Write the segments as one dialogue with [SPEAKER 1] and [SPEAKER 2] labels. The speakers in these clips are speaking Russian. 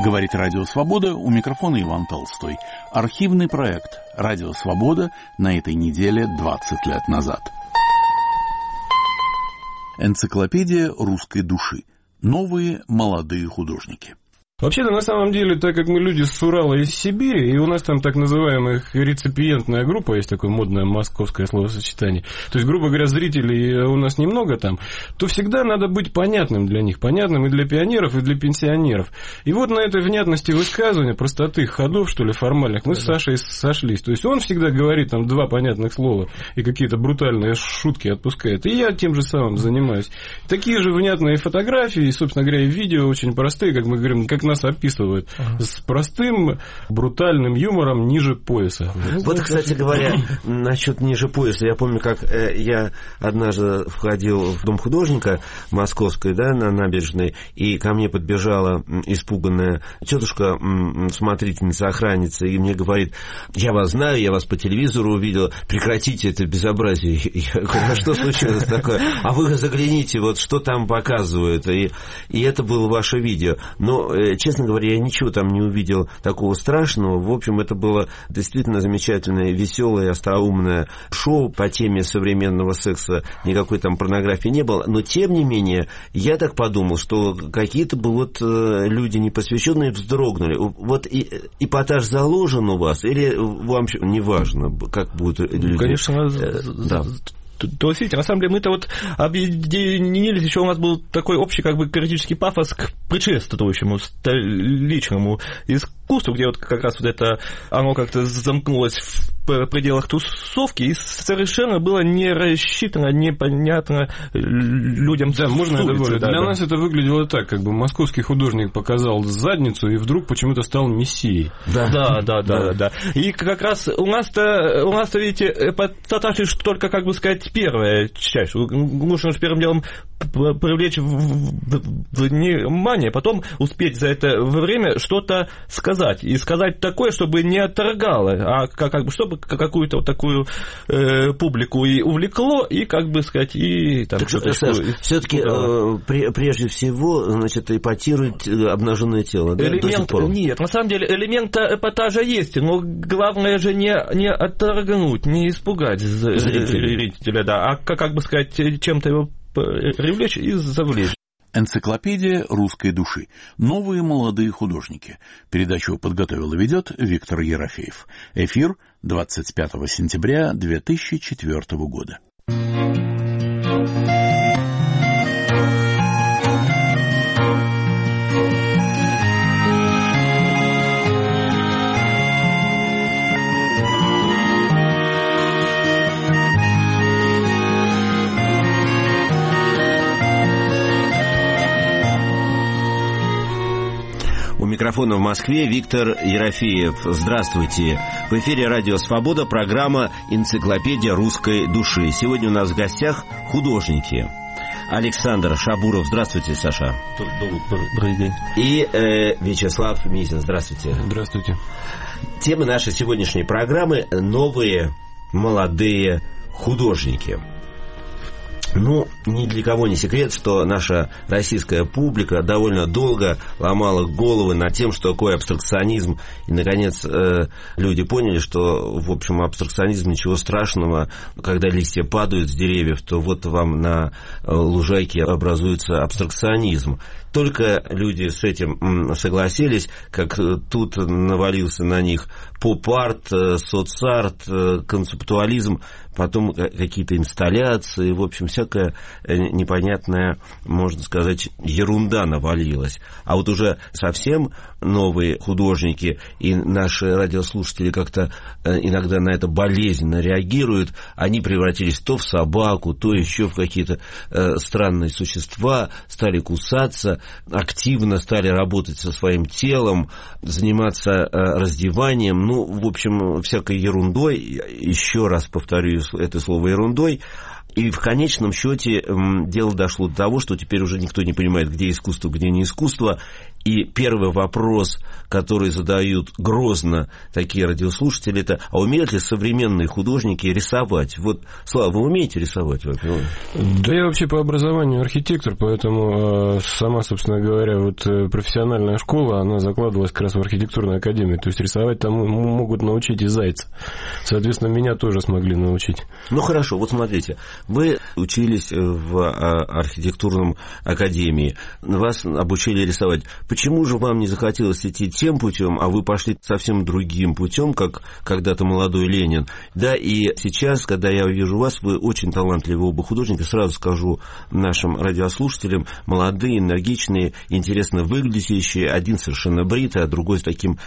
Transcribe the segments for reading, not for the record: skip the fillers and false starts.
[SPEAKER 1] Говорит Радио Свобода, у микрофона Иван Толстой. Архивный проект Радио Свобода на этой неделе 20 лет назад. Энциклопедия русской души. Новые молодые художники.
[SPEAKER 2] Вообще-то, на самом деле, так как мы люди с Урала и из Сибири, и у нас там так называемая реципиентная группа, есть такое модное московское словосочетание, то есть, грубо говоря, зрителей у нас немного там, то всегда надо быть понятным для них, понятным и для пионеров, и для пенсионеров. И вот на этой внятности высказывания, простоты ходов, что ли, формальных, мы с Сашей сошлись. То есть, он всегда говорит там два понятных слова и какие-то брутальные шутки отпускает, и я тем же самым занимаюсь. Такие же внятные фотографии, и, собственно говоря, и видео очень простые, как мы говорим, как нас описывают, с простым, брутальным юмором ниже пояса.
[SPEAKER 3] Вот, кстати говоря, насчет ниже пояса, я помню, как я однажды входил в Дом художника московской, да, на набережной, и ко мне подбежала испуганная тетушка, смотрительница, охранница, и мне говорит: я вас знаю, я вас по телевизору увидел, прекратите это безобразие. Я говорю: а что случилось такое? А вы загляните, вот что там показывают, и это было ваше видео. Но, честно говоря, я ничего там не увидел такого страшного. В общем, это было действительно замечательное, веселое, остроумное шоу по теме современного секса. Никакой там порнографии не было. Но, тем не менее, я так подумал, что какие-то бы вот люди непосвященные вздрогнули. Вот эпатаж заложен у вас, или вам не важно, как будут люди?
[SPEAKER 4] Конечно,
[SPEAKER 3] да.
[SPEAKER 4] То есть, видите, на самом деле мы-то вот объединились, еще у нас был такой общий как бы критический пафос к предшествующему столичному искусству, где вот как раз вот это, оно как-то замкнулось в пределах тусовки, и совершенно было не рассчитано, непонятно людям.
[SPEAKER 2] Да, можно я добавлю?
[SPEAKER 4] Да,
[SPEAKER 2] Для нас это выглядело так, как бы московский художник показал задницу и вдруг почему-то стал мессией.
[SPEAKER 4] Да. И как раз у нас-то видите, эпатаж лишь только, как бы сказать, первая часть. Нужно же первым делом привлечь внимание, потом успеть за это время что-то сказать. И сказать такое, чтобы не отторгало, а как бы чтобы какую-то вот такую публику и увлекло, и, как бы сказать, и там что-то.
[SPEAKER 3] Все-таки прежде всего, значит, эпатирует обнаженное тело, да?
[SPEAKER 4] Нет, на самом деле элемент эпатажа есть, но главное же не отторгнуть, не испугать зрителя, да, а как бы сказать, чем-то его привлечь и завлечь.
[SPEAKER 1] Энциклопедия русской души. Новые молодые художники. Передачу подготовил и ведет Виктор Ерофеев. Эфир 25 сентября 2004 года.
[SPEAKER 3] У микрофона в Москве Виктор Ерофеев. Здравствуйте. В эфире Радио Свобода, программа «Энциклопедия русской души». Сегодня у нас в гостях художники. Александр Шабуров. Здравствуйте, Саша.
[SPEAKER 4] Добрый день.
[SPEAKER 3] И Вячеслав Мизин. Здравствуйте.
[SPEAKER 2] Здравствуйте.
[SPEAKER 3] Тема нашей сегодняшней программы – новые молодые художники. Ну, ни для кого не секрет, что наша российская публика довольно долго ломала головы над тем, что такое абстракционизм. И, наконец, люди поняли, что, в общем, абстракционизм ничего страшного. Когда листья падают с деревьев, то вот вам на лужайке образуется абстракционизм. Только люди с этим согласились, как тут навалился на них поп-арт, соцарт, концептуализм, потом какие-то инсталляции, в общем, всякая непонятная, можно сказать, ерунда навалилась. А вот уже совсем новые художники и наши радиослушатели как-то иногда на это болезненно реагируют, они превратились то в собаку, то еще в какие-то странные существа, стали кусаться, активно стали работать со своим телом, заниматься раздеванием, ну, в общем, всякой ерундой, еще раз повторю это слово ерундой. И в конечном счете дело дошло до того, что теперь уже никто не понимает, где искусство, где не искусство. И первый вопрос, который задают грозно такие радиослушатели, это: а умеют ли современные художники рисовать? Вот, Слава, вы умеете рисовать?
[SPEAKER 2] Да я вообще по образованию архитектор, поэтому сама, собственно говоря, вот профессиональная школа, она закладывалась как раз в архитектурной академии. То есть рисовать там могут научить и зайца. Соответственно, меня тоже смогли научить.
[SPEAKER 3] Ну хорошо, вот смотрите, вы учились в архитектурном академии, вас обучили рисовать. Почему же вам не захотелось идти тем путем, а вы пошли совсем другим путем, как когда-то молодой Ленин? Да, и сейчас, когда я вижу вас, вы очень талантливые оба художника, сразу скажу нашим радиослушателям, молодые, энергичные, интересно выглядящие, один совершенно бритый, а другой с таким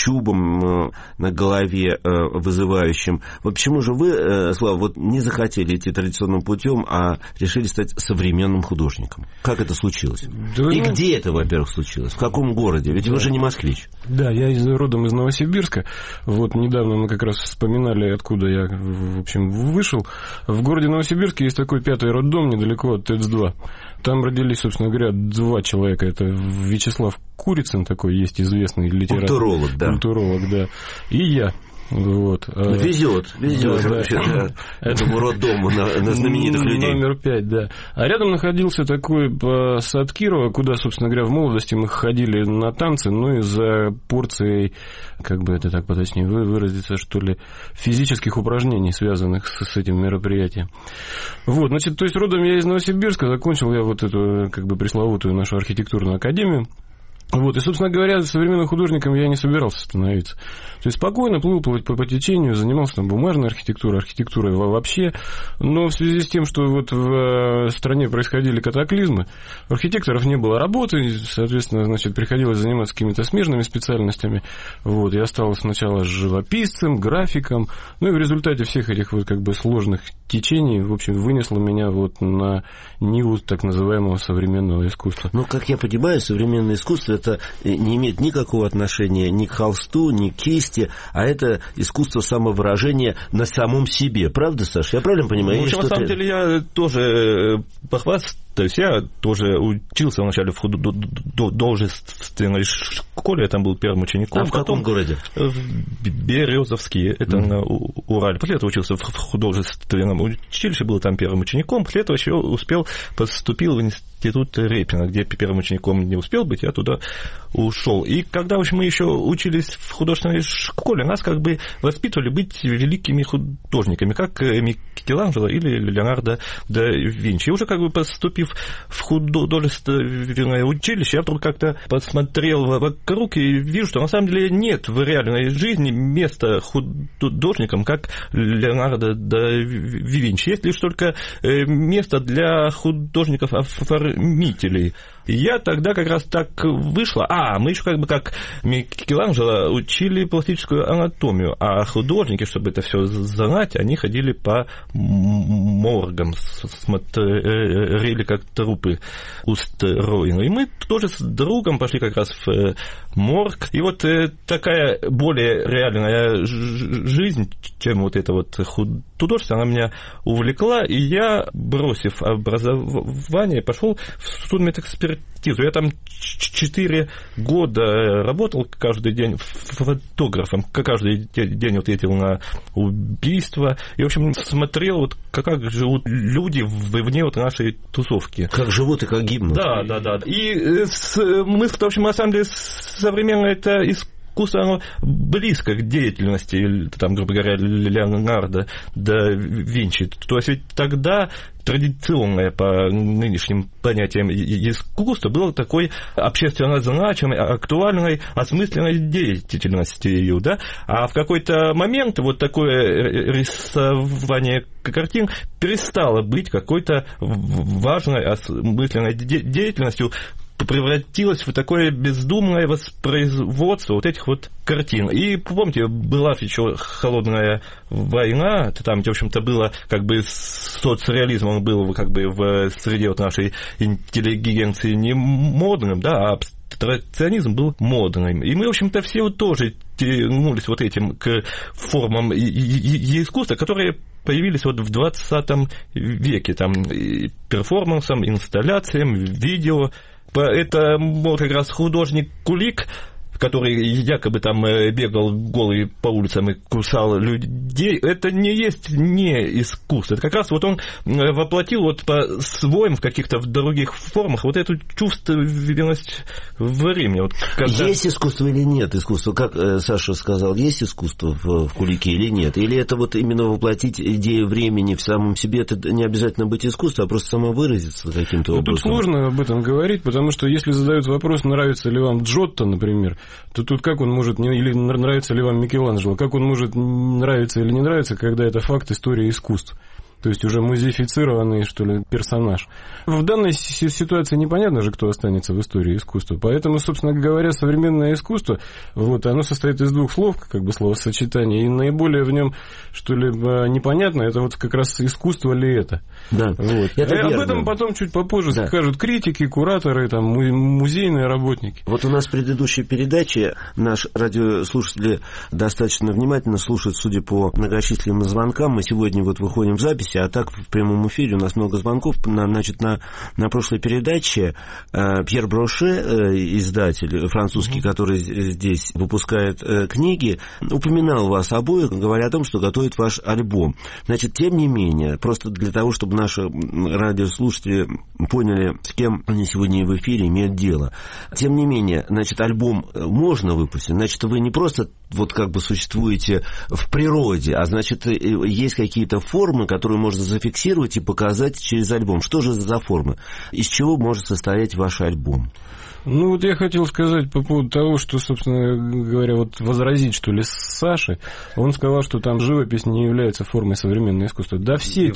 [SPEAKER 3] чубом на голове вызывающим. Вот почему же вы, Слава, вот не захотели идти традиционным путем, а решили стать современным художником? Как это случилось? Да, и где это, во-первых, случилось? В каком городе? Ведь вы же не москвич.
[SPEAKER 2] Да, я родом из Новосибирска. Вот недавно мы как раз вспоминали, откуда я, в общем, вышел. В городе Новосибирске есть такой 5-й роддом недалеко от ТЭЦ-2. Там родились, собственно говоря, 2 человека. Это Вячеслав Курицын, такой есть известный литератор.
[SPEAKER 3] Культуролог, да.
[SPEAKER 2] Культуролог, да. И я. Вот.
[SPEAKER 3] Везет вообще этому роддому на знаменитых людей.
[SPEAKER 2] Номер 5, да. А рядом находился такой сад Кирова, куда, собственно говоря, в молодости мы ходили на танцы, ну и за порцией, как бы это так поточнее выразиться, что ли, физических упражнений, связанных с этим мероприятием. Вот, значит, то есть родом я из Новосибирска, закончил я вот эту, как бы, пресловутую нашу архитектурную академию. Вот, и, собственно говоря, современным художником я не собирался становиться. То есть спокойно плыл по течению, занимался там бумажной архитектурой вообще. Но в связи с тем, что вот в стране происходили катаклизмы, у архитекторов не было работы, соответственно, значит, приходилось заниматься какими-то смежными специальностями. Вот, я стал сначала живописцем, графиком, ну и в результате всех этих вот как бы сложных течений, в общем, вынесло меня вот на ниву так называемого современного искусства.
[SPEAKER 3] Ну, как я понимаю, современное искусство это не имеет никакого отношения ни к холсту, ни к кисти, а это искусство самовыражения на самом себе. Правда, Саш? Я правильно понимаю?
[SPEAKER 4] Ну, в общем, на самом деле, я тоже похвастаюсь. То есть я тоже учился вначале в художественной школе, я там был первым учеником.
[SPEAKER 3] А в каком городе?
[SPEAKER 4] В Березовске, это на Урале. После этого учился в художественном училище, был там первым учеником. После этого еще поступил в институт Репина, где первым учеником не успел быть, я туда ушел. И когда, в общем, мы еще учились в художественной школе, нас как бы воспитывали быть великими художниками, как Микеланджело или Леонардо да Винчи. И уже как бы поступив в художественное училище, я вдруг как-то посмотрел вокруг и вижу, что на самом деле нет в реальной жизни места художникам, как Леонардо да Винчи. Есть лишь только место для художников-оформителей. Я тогда как раз так вышло. Мы еще как бы как Микеланджело учили пластическую анатомию, а художники, чтобы это все знать, они ходили по моргам, смотрели, как трупы устроены. И мы тоже с другом пошли как раз в морг. И вот такая более реальная жизнь, чем вот это вот художество, она меня увлекла, и я, бросив образование, пошел в судмедэкспертизу. Я там 4 года работал каждый день фотографом, каждый день вот ездил на убийства, и, в общем, смотрел, вот, как живут люди вне вот нашей тусовки.
[SPEAKER 3] Как живут и как гибнут.
[SPEAKER 4] Да. И мысль, в общем, на самом деле, современное это искусство, оно близко к деятельности, там, грубо говоря, Леонардо да Винчи. То есть ведь тогда традиционное по нынешним понятиям искусство было такой общественно значимой, актуальной, осмысленной деятельностью, да? А в какой-то момент вот такое рисование картин перестало быть какой-то важной, осмысленной деятельностью, превратилось в такое бездумное воспроизводство вот этих вот картин. И, помните, была еще холодная война, там, в общем-то, было как бы соцреализм, он был как бы в среде вот нашей интеллигенции не модным, да, а абстракционизм был модным. И мы, в общем-то, все вот тоже тянулись вот этим к формам искусства, которые появились вот в 20 веке, там, перформансом, инсталляциям, видео. Это вот как раз художник Кулик, который якобы там бегал голый по улицам и кусал людей, это не есть не искусство. Это как раз вот он воплотил вот по-своему в каких-то других формах вот эту чувственность времени. Вот когда...
[SPEAKER 3] Есть искусство или нет искусства? Как Саша сказал, есть искусство в Кулике или нет? Или это вот именно воплотить идею времени в самом себе, это не обязательно быть искусством, а просто самовыразиться каким-то образом?
[SPEAKER 2] Тут сложно об этом говорить, потому что если задают вопрос, нравится ли вам Джотто, например, то тут как он может, или нравится ли вам Микеланджело, как он может нравиться или не нравиться, когда это факт истории искусств. То есть уже музеифицированный, что ли, персонаж. В данной ситуации непонятно же, кто останется в истории искусства. Поэтому, собственно говоря, современное искусство, вот, оно состоит из двух слов, как бы словосочетания, и наиболее в нем, что ли, непонятно, это вот как раз искусство ли это.
[SPEAKER 3] Да,
[SPEAKER 2] вот.
[SPEAKER 3] Это
[SPEAKER 2] об этом потом чуть попозже скажут критики, кураторы, там, музейные работники.
[SPEAKER 3] Вот у нас в предыдущей передаче наш радиослушатели достаточно внимательно слушают, судя по многочисленным звонкам. Мы сегодня вот выходим в запись, а так в прямом эфире у нас много звонков. Значит, на прошлой передаче Пьер Броше, издатель французский, который здесь выпускает книги, упоминал вас обоих, говоря о том, что готовит ваш альбом. Значит, тем не менее, просто для того, чтобы наши радиослушатели поняли, с кем они сегодня в эфире имеют дело. Тем не менее, значит, альбом можно выпустить, значит, вы не просто вот как бы существуете в природе, а значит, есть какие-то формы, которые можно зафиксировать и показать через альбом. Что же за формы? Из чего может состоять ваш альбом?
[SPEAKER 2] Ну, вот я хотел сказать по поводу того, что, собственно говоря, вот возразить, что ли, с Сашей. Он сказал, что там живопись не является формой современного искусства. Да, все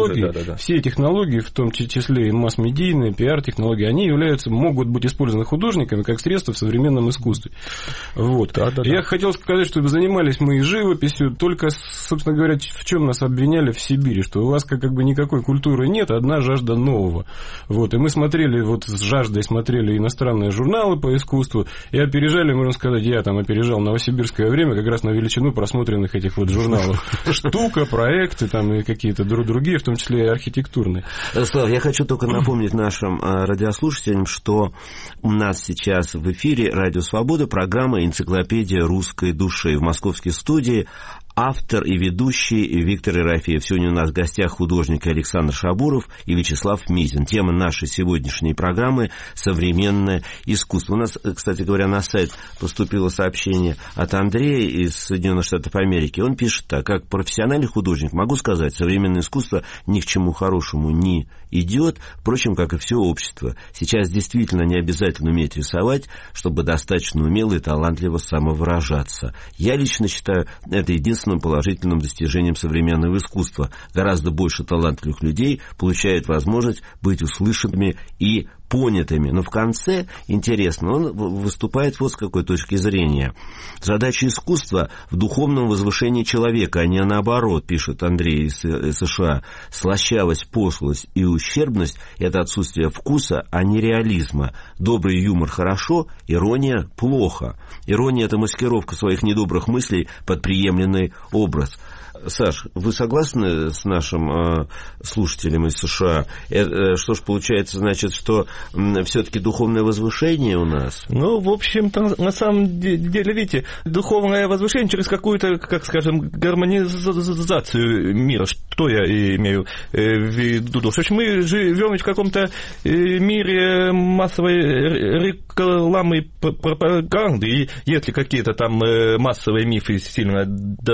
[SPEAKER 2] технологии, в том числе и масс-медийные, пиар-технологии, они могут быть использованы художниками как средства в современном искусстве. Вот. Я хотел сказать, что занимались мы и живописью, только, собственно говоря, в чем нас обвиняли в Сибири, что у вас как бы никакой культуры нет, одна жажда нового. Вот. И мы смотрели, вот с жаждой смотрели иностранные журналы по искусству, и опережали, можно сказать, я там опережал «Новосибирское время» как раз на величину просмотренных этих вот журналов. «Штука», проекты там и какие-то другие, в том числе и архитектурные.
[SPEAKER 3] Слава, я хочу только напомнить нашим радиослушателям, что у нас сейчас в эфире «Радио Свобода» программа «Энциклопедия русской души». В московской студии автор и ведущий Виктор Ерофеев. Сегодня у нас в гостях художники Александр Шабуров и Вячеслав Мизин. Тема нашей сегодняшней программы — современное искусство. У нас, кстати говоря, на сайт поступило сообщение от Андрея из Соединенных Штатов Америки. Он пишет так: как профессиональный художник могу сказать, современное искусство ни к чему хорошему не идет, впрочем, как и все общество. Сейчас действительно не обязательно уметь рисовать, чтобы достаточно умело и талантливо самовыражаться. Я лично считаю это единственным положительным достижением современного искусства. Гораздо больше талантливых людей получают возможность быть услышанными и понятыми. Но в конце, интересно, он выступает вот с какой точки зрения. Задача искусства в духовном возвышении человека, а не наоборот, пишет Андрей из США. Слащавость, пошлость и ущербность – это отсутствие вкуса, а не реализма. Добрый юмор хорошо, ирония плохо. Ирония – это маскировка своих недобрых мыслей под приемленный образ. Саш, вы согласны с нашим слушателем из США? Что ж получается, значит, что все-таки духовное возвышение у нас?
[SPEAKER 4] Ну, в общем-то, на самом деле, видите, духовное возвышение через какую-то, как скажем, гармонизацию мира. Что я имею в виду? В общем, мы живем в каком-то мире массовой рекламы и пропаганды, и если какие-то там массовые мифы сильно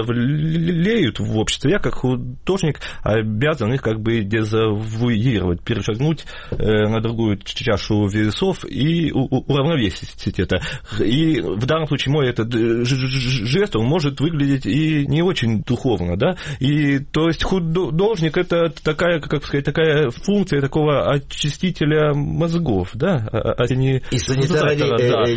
[SPEAKER 4] давлеют в обществе, я как художник обязан их как бы дезавуировать, перешагнуть на другую чашу весов и уравновесить это. И в данном случае мой этот жест, он может выглядеть и не очень духовно, да, и то есть художник — это такая, как сказать, такая функция такого очистителя мозгов, да, а не
[SPEAKER 3] и санитара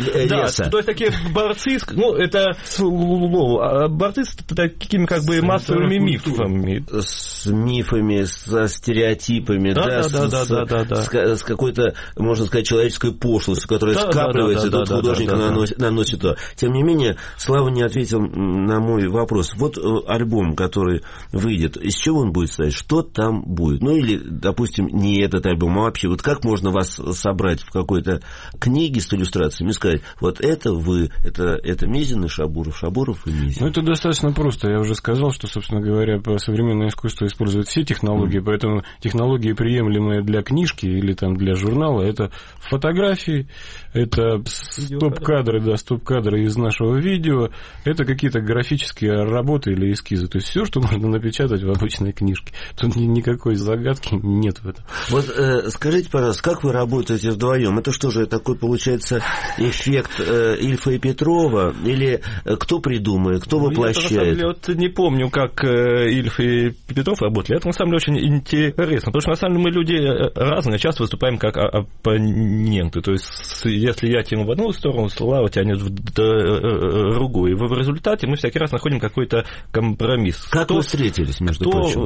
[SPEAKER 3] леса.
[SPEAKER 4] Да, то есть такие борцы, ну, это слово, борцы с такими как бы массовыми своими мифами.
[SPEAKER 3] С мифами, со стереотипами, с какой-то, можно сказать, человеческой пошлостью, которая скапливается, и тут художник наносит то. Тем не менее, Слава не ответил на мой вопрос. Вот альбом, который выйдет, из чего он будет состоять? Что там будет? Ну, или, допустим, не этот альбом, а вообще, вот как можно вас собрать в какой-то книге с иллюстрациями и сказать, вот это вы, это Мезин и Шабуров, Шабуров и Мезин?
[SPEAKER 2] Ну, это достаточно просто. Я уже сказал, что, собственно говоря, современное искусство использует все технологии, поэтому технологии, приемлемые для книжки или там для журнала, это фотографии, это стоп-кадры из нашего видео, это какие-то графические работы или эскизы. То есть все, что можно напечатать в обычной книжке. Тут никакой загадки нет в этом.
[SPEAKER 3] Вот скажите, пожалуйста, как вы работаете вдвоем? Это что же такой получается эффект Ильфа и Петрова? Или кто придумает, кто воплощает?
[SPEAKER 4] Я, на самом деле, вот не помню, как Ильф и Петров работали. Это, на самом деле, очень интересно. Потому что, на самом деле, мы люди разные, часто выступаем как оппоненты. То есть, если я тяну в одну сторону, Слава тянет в другую. И в результате мы всякий раз находим какой-то компромисс.
[SPEAKER 3] Как вы встретились, между прочим?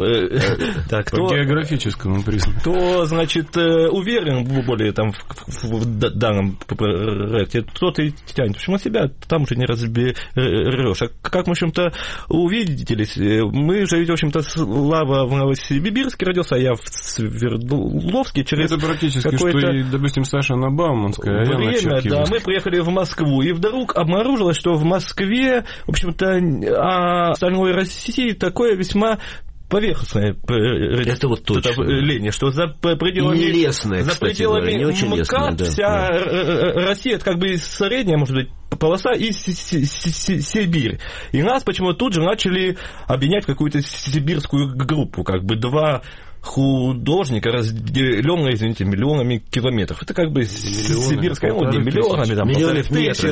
[SPEAKER 2] По географическому признаку.
[SPEAKER 4] Кто, значит, уверен более там в данном проекте, тот и тянет. В общем, от себя там уже не разберешь. А как мы, в общем-то, увиделись? Мы же, в общем-то, Слава в Новосибирске родился, а я в Свердловске.
[SPEAKER 2] Это практически, что и, допустим, Саша на Бауманской, а я на Чехии.
[SPEAKER 4] Да, мы приехали в Москву, и вдруг обнаружилось, что в Москве, в общем-то, остальной России такое весьма поверхностное
[SPEAKER 3] это вот точно
[SPEAKER 4] ление, что за пределами,
[SPEAKER 3] и нелестное,
[SPEAKER 4] за пределами
[SPEAKER 3] не очень лестное, да,
[SPEAKER 4] вся Россия, это как бы средняя, может быть, полоса и Сибирь. И нас почему-то тут же начали объединять в какую-то сибирскую группу, как бы два художника, разделенные, извините, миллионами километров. Это как бы сибирская, ну, не миллионами, там,
[SPEAKER 3] миллионов метров,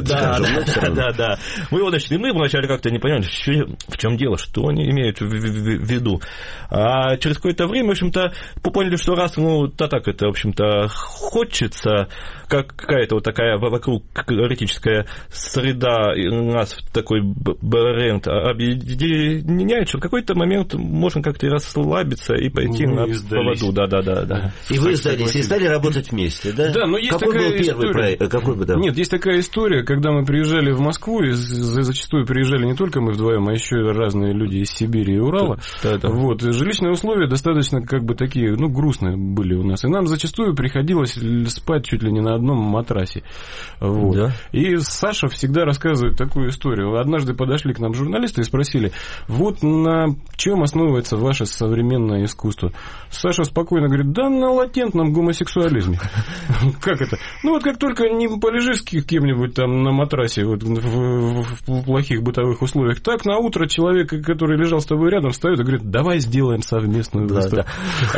[SPEAKER 4] да. Мы его начали, мы вначале как-то не поняли, в чем дело, что они имеют в виду. А через какое-то время, в общем-то, поняли, что раз, ну, так это, в общем-то, хочется, какая-то вот такая вокруг критическая среда нас в такой бренд объединяет, что в какой-то момент можно как-то расслабиться и пойти на поводу. Да.
[SPEAKER 3] И вы сдались, и стали работать вместе, да?
[SPEAKER 2] Да, но есть
[SPEAKER 3] какой
[SPEAKER 2] такая
[SPEAKER 3] был первый
[SPEAKER 2] история.
[SPEAKER 3] проект? Какой бы, да?
[SPEAKER 2] Нет, есть такая история, когда мы приезжали в Москву, и зачастую приезжали не только мы вдвоем, а еще и разные люди из Сибири и Урала. Да. Вот, жилищные условия достаточно как бы такие, ну, грустные были у нас. И нам зачастую приходилось спать чуть ли не на одном матрасе. Вот. Да. И Саша всегда рассказывает такую историю. Однажды подошли к нам журналисты и спросили, вот на чем основывается ваше современное искусство? Саша спокойно говорит, да на латентном гомосексуализме. Как это? Ну вот как только не полежишь с кем-нибудь там на матрасе вот, в плохих бытовых условиях, так на утро человек, который лежал с тобой рядом, встает и говорит, давай сделаем совместную выставку.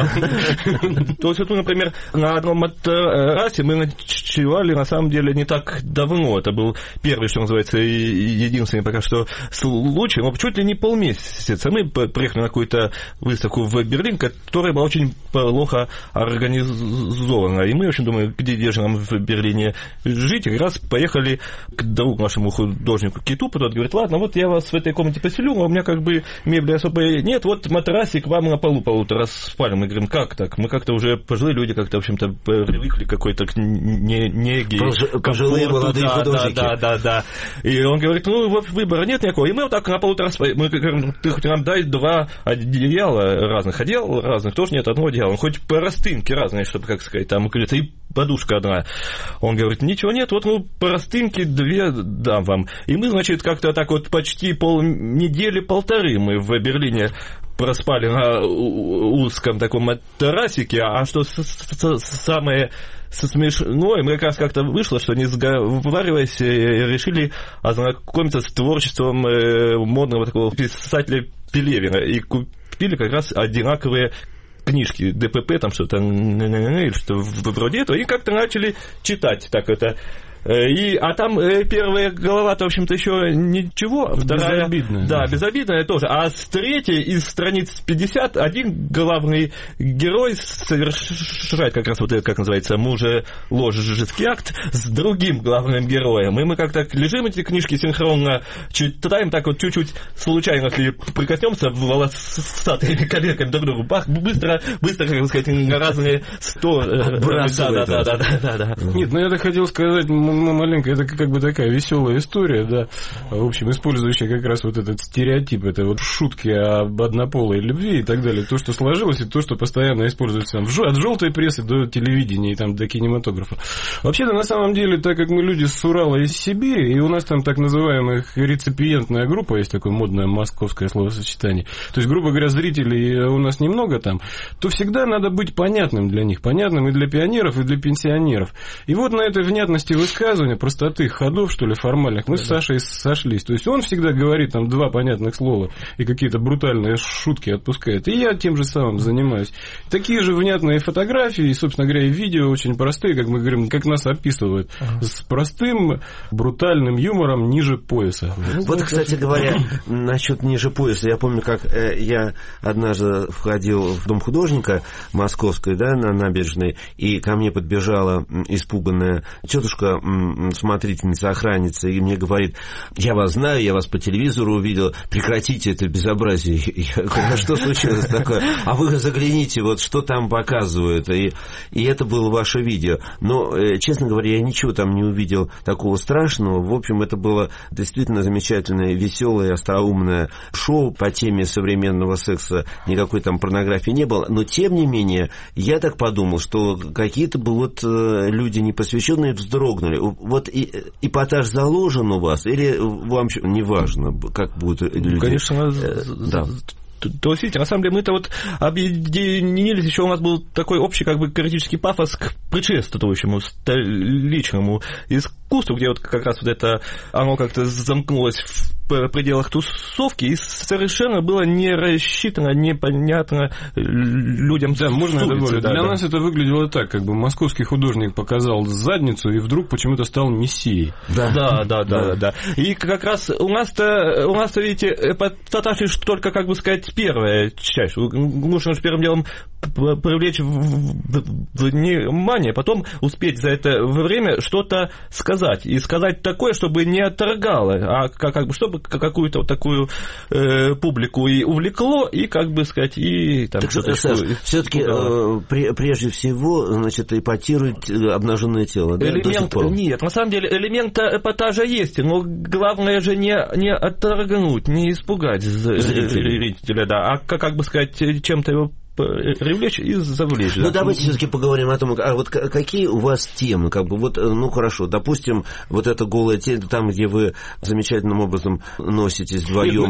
[SPEAKER 4] То есть, например, на одном матрасе мы ночевали на самом деле не так давно. Это был первый, что называется, единственный пока что случай, но чуть ли не полмесяца. Мы приехали на какую-то выставку в Берлин, которая была очень плохо организована. И мы очень думаем, где же нам в Берлине жить. И как раз поехали к другу нашему художнику Киту, тот говорит, ладно, вот я вас в этой комнате поселю, а у меня как бы мебели особо нет, вот матрасик вам на полу распалим. Мы говорим, как так? Мы как-то уже пожилые люди, как-то, в общем-то, привыкли к какой-то неге.
[SPEAKER 3] Пожилые молодые художники.
[SPEAKER 4] Да. И он говорит, ну, выбора нет никакого. И мы вот так на полу распалим. Мы говорим, ты хоть нам дай два одеяла разных. Одеял разных тоже нет, одно одеяло. Хоть простынки разные, чтобы, как сказать, там, и подушка одна. Он говорит, ничего нет, вот мы простынки две дам вам. И мы, значит, как-то так вот почти полнедели-полторы мы в Берлине проспали на узком таком матрасике. А что самое смешное, мы как раз как-то вышло, что не сговариваясь, решили ознакомиться с творчеством модного такого писателя Пелевина. И купили как раз одинаковые книжки ДПП, там что-то или что вроде этого, и как-то начали читать так это А там первая глава-то, в общем-то, еще ничего. Вторая,
[SPEAKER 2] безобидная.
[SPEAKER 4] Да, безобидная тоже. А с третьей из страниц 50 один главный герой совершает как раз вот это, как называется, мужеложеский акт с другим главным героем. И мы как-то лежим эти книжки синхронно, читаем так вот чуть-чуть случайно, если прикоснемся волосатыми коленками друг к другу, бах, быстро, как сказать, разные стороны. Да.
[SPEAKER 2] Нет, ну я-то хотел сказать, маленько, это как бы такая веселая история, да, в общем, использующая как раз вот этот стереотип, это вот шутки об однополой любви и так далее, то, что сложилось, и то, что постоянно используется от желтой прессы до телевидения и там до кинематографа. Вообще-то, на самом деле, так как мы люди с Урала и из Сибири, и у нас там так называемая реципиентная группа, есть такое модное московское словосочетание, то есть, грубо говоря, зрителей у нас немного там, то всегда надо быть понятным для них, понятным и для пионеров, и для пенсионеров. И вот на этой внятности высказывания, простоты ходов, что ли, формальных, мы с Сашей сошлись. То есть он всегда говорит там два понятных слова и какие-то брутальные шутки отпускает. И я тем же самым занимаюсь. Такие же внятные фотографии, и, собственно говоря, и видео очень простые, как мы говорим, как нас описывают, с простым брутальным юмором ниже пояса.
[SPEAKER 3] Вот, кстати говоря, насчет ниже пояса, я помню, как я однажды входил в Дом художника московской, да, на набережной, и ко мне подбежала испуганная тетушка, смотрительница, охранница, и мне говорит: я вас знаю, я вас по телевизору увидел, прекратите это безобразие. Я говорю: а что случилось такое? А вы загляните, вот что там показывают. И это было ваше видео. Но, честно говоря, я ничего там не увидел такого страшного. В общем, это было действительно замечательное, веселое, остроумное шоу по теме современного секса. Никакой там порнографии не было. Но, тем не менее, я так подумал, что какие-то бы вот люди непосвященные вздрогнули. Вот эпатаж заложен у вас, или вам не важно, как будут люди?
[SPEAKER 4] Конечно,
[SPEAKER 3] да.
[SPEAKER 4] То есть, видите, на самом деле мы-то вот объединились, еще у нас был такой общий как бы критический пафос к предшествующему столичному искусству, где вот как раз вот это, оно как-то замкнулось в пределах тусовки, и совершенно было не рассчитано, непонятно людям.
[SPEAKER 2] Да, можно я добавлю? Для нас это выглядело так, как бы московский художник показал задницу и вдруг почему-то стал мессией.
[SPEAKER 4] Да. И как раз у нас-то, видите, эпатаж лишь только, как бы сказать, первая часть. Нужно же первым делом привлечь внимание, потом успеть за это время что-то сказать. И сказать такое, чтобы не отторгало, а как бы чтобы какую-то вот такую публику и увлекло, и, как бы сказать, и там что-то.
[SPEAKER 3] Все-таки прежде всего, значит, эпатирует обнаженное тело. Да,
[SPEAKER 4] нет, на самом деле элемент эпатажа есть, но главное же не отторгнуть, не испугать зрителя, да, а как бы сказать, чем-то его привлечь и завлечь.
[SPEAKER 3] Ну, давайте все-таки поговорим о том, а вот какие у вас темы, как бы, вот, ну, хорошо, допустим, вот это голое тело, там, где вы замечательным образом носитесь вдвоем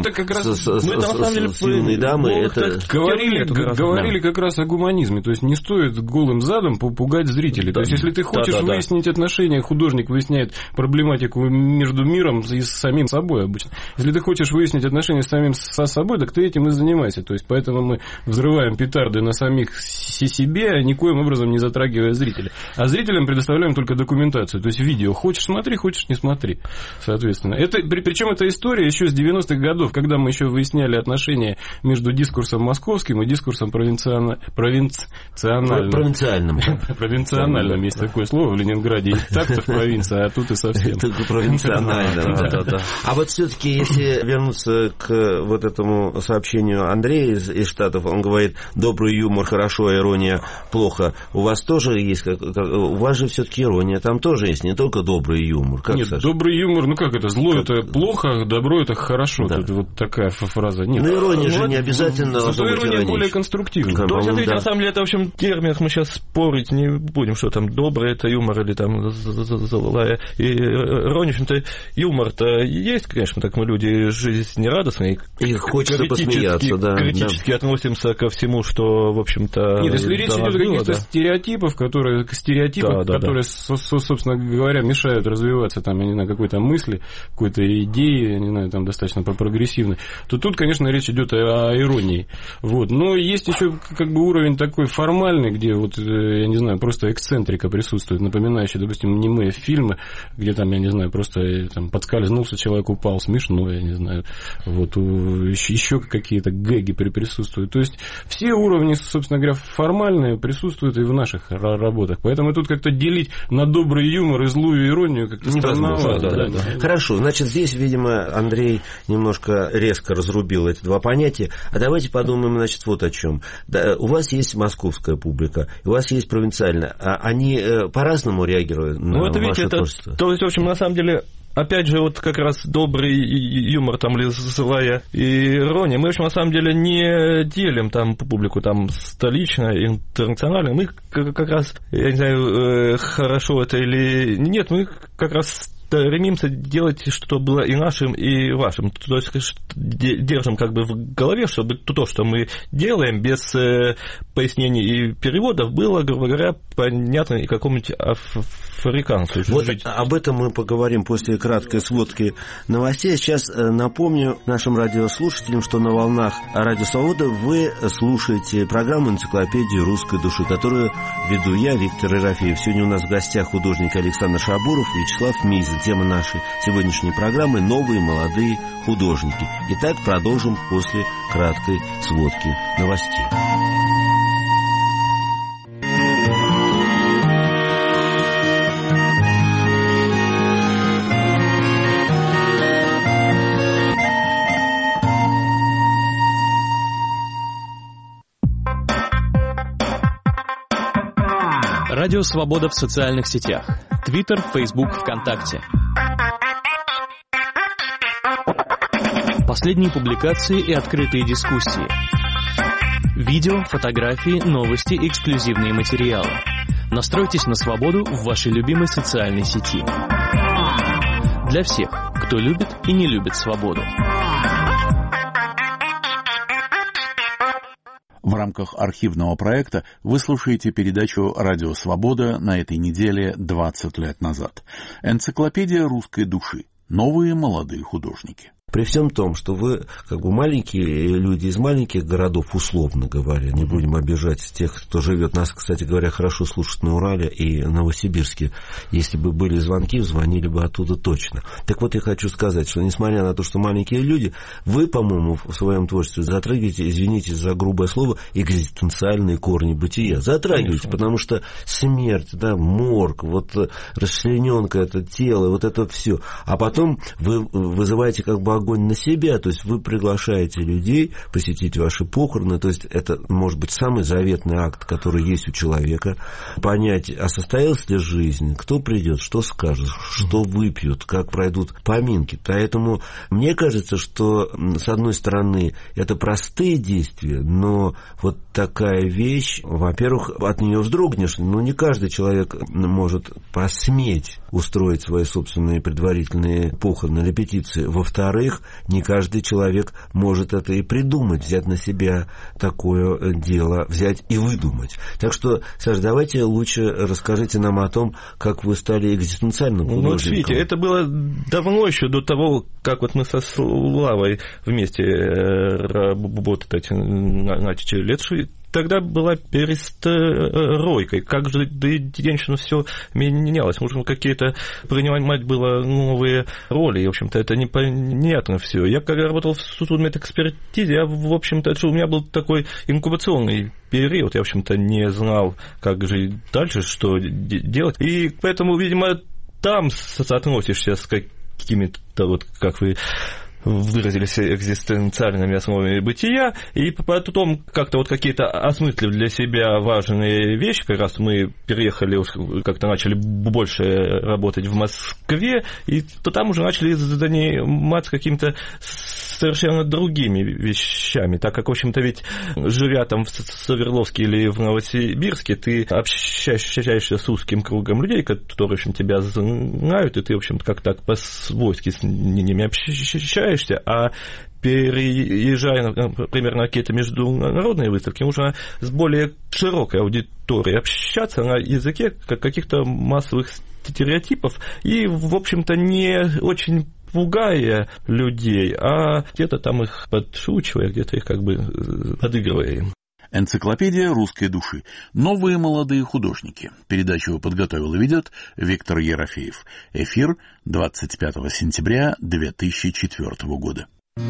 [SPEAKER 3] с юной дамой, это...
[SPEAKER 2] Говорили как раз о гуманизме, то есть не стоит голым задом попугать зрителей, то есть если ты хочешь выяснить отношения, художник выясняет проблематику между миром и с самим собой обычно, если ты хочешь выяснить отношения с самим собой, так ты этим и занимайся, то есть поэтому мы взрываем петарды на самих себе, никоим образом не затрагивая зрителя. А зрителям предоставляем только документацию, то есть видео. Хочешь смотри, хочешь не смотри, соответственно. Причем эта история еще с 90-х годов, когда мы еще выясняли отношения между дискурсом московским и дискурсом провинциальным. Провинциальным, есть такое слово в Ленинграде. Так-то в провинции, а тут и совсем.
[SPEAKER 3] Только провинциальным, да. А вот все-таки, если вернуться к вот этому сообщению Андрея из Штатов, он говорит: добрый юмор хорошо, а ирония плохо. У вас тоже есть, у вас же все-таки ирония, там тоже есть, не только добрый юмор. Как,
[SPEAKER 2] нет,
[SPEAKER 3] Саша?
[SPEAKER 2] Добрый юмор, ну как это, зло это плохо, добро это хорошо. Да. Тут вот такая фраза. Нет.
[SPEAKER 3] Но ирония же не обязательно должна быть
[SPEAKER 2] ирония более конструктивная.
[SPEAKER 4] То есть, смотрите, на самом деле, это, в общем, терминах мы сейчас спорить не будем, что там добрый это юмор или там злая ирония. В общем-то, юмор-то есть, конечно, так мы люди жизнерадостные.
[SPEAKER 3] И хочется посмеяться, да.
[SPEAKER 4] Критически относимся ко всему, что что, в общем-то...
[SPEAKER 2] Нет, если речь идет о каких-то стереотипах, которые, собственно говоря, мешают развиваться, там, я не знаю, какой-то мысли, какой-то идеи, я не знаю, там, достаточно прогрессивной, то тут, конечно, речь идет о иронии. Вот. Но есть еще как бы уровень такой формальный, где вот, я не знаю, просто эксцентрика присутствует, напоминающая, допустим, аниме фильмы, где там, я не знаю, просто там подскользнулся человек, упал, смешно, я не знаю, вот, еще какие-то гэги присутствуют. То есть все уровни, собственно говоря, формальные присутствуют и в наших работах. Поэтому тут как-то делить на добрый юмор и злую иронию как-то странновато.
[SPEAKER 3] Да. Хорошо, значит, здесь, видимо, Андрей немножко резко разрубил эти два понятия. А давайте подумаем, значит, вот о чем. Да, у вас есть московская публика, у вас есть провинциальная. А они по-разному реагируют на ваше творчество?
[SPEAKER 4] То есть, в общем, на самом деле... Опять же, вот как раз добрый юмор там, или злая ирония. Мы, в общем, на самом деле не делим там публику там столично, интернационально. Мы как раз, я не знаю, хорошо это или нет, мы как раз стремимся делать, что было и нашим, и вашим. То есть держим как бы в голове, чтобы то, что мы делаем, без пояснений и переводов, было, грубо говоря, понятно и какому-нибудь африканцу.
[SPEAKER 3] Вот об этом мы поговорим после краткой сводки новостей. Сейчас напомню нашим радиослушателям, что на волнах Радио Свобода вы слушаете программу «Энциклопедию русской души», которую веду я, Виктор Ерофеев. Сегодня у нас в гостях художник Александр Шабуров и Вячеслав Мизин. Тема нашей сегодняшней программы – новые молодые художники. Итак, продолжим после краткой сводки новостей.
[SPEAKER 5] Радио Свобода в социальных сетях. Твиттер, Фейсбук, ВКонтакте. Последние публикации и открытые дискуссии. Видео, фотографии, новости, эксклюзивные материалы. Настройтесь на свободу в вашей любимой социальной сети. Для всех, кто любит и не любит свободу.
[SPEAKER 1] В рамках архивного проекта вы слушаете передачу «Радио Свобода» на этой неделе 20 лет назад. Энциклопедия русской души. Новые молодые художники.
[SPEAKER 3] При всем том, что вы как бы маленькие люди из маленьких городов, условно говоря, не будем обижать тех, кто живет, нас, кстати говоря, хорошо слушают на Урале и Новосибирске. Если бы были звонки, звонили бы оттуда точно. Так вот, я хочу сказать, что несмотря на то, что маленькие люди, вы, по-моему, в своем творчестве затрагиваете, извините за грубое слово, экзистенциальные корни бытия. Затрагиваете, потому что смерть, да, морг, вот расчлененка, это тело, вот это все. А потом вы вызываете как бы огонь на себя, то есть вы приглашаете людей посетить ваши похороны, то есть это может быть самый заветный акт, который есть у человека, понять, а состоялась ли жизнь, кто придет, что скажет, что выпьют, как пройдут поминки. Поэтому мне кажется, что с одной стороны это простые действия, но вот такая вещь, во-первых, от нее вздрогнешь, но не каждый человек может посметь устроить свои собственные предварительные похороны, репетиции. Во-вторых, не каждый человек может это и придумать, взять на себя такое дело, взять и выдумать. Так что, Саш, давайте лучше расскажите нам о том, как вы стали экзистенциальным художником.
[SPEAKER 4] Ну, вот видите, это было давно еще до того, как вот мы со Славой вместе работать начали лет. Тогда была перестройка, как же денщина все менялось, нужно какие-то принимать было новые роли, и, в общем-то, это непонятно все. Я когда работал в судмедэкспертизе, я, в общем-то, у меня был такой инкубационный период, я, в общем-то, не знал, как жить дальше, что делать, и поэтому, видимо, там соотносишься с какими-то, вот, как вы выразились, экзистенциальными основами бытия, и потом как-то вот какие-то осмыслив для себя важные вещи, как раз мы переехали, как-то начали больше работать в Москве, и то там уже начали заниматься какими-то совершенно другими вещами, так как, в общем-то, ведь, живя там в Свердловске или в Новосибирске, ты общаешься с узким кругом людей, которые, в общем, тебя знают, и ты, в общем-то, как так по-свойски с ними общаешься, а переезжая, например, на какие-то международные выставки, нужно с более широкой аудиторией общаться на языке каких-то массовых стереотипов и, в общем-то, не очень пугая людей, а где-то там их подшучивая, где-то их как бы подыгрывая им.
[SPEAKER 1] Энциклопедия русской души. Новые молодые художники. Передачу подготовил и ведет Виктор Ерофеев. Эфир 25 сентября 2004 года.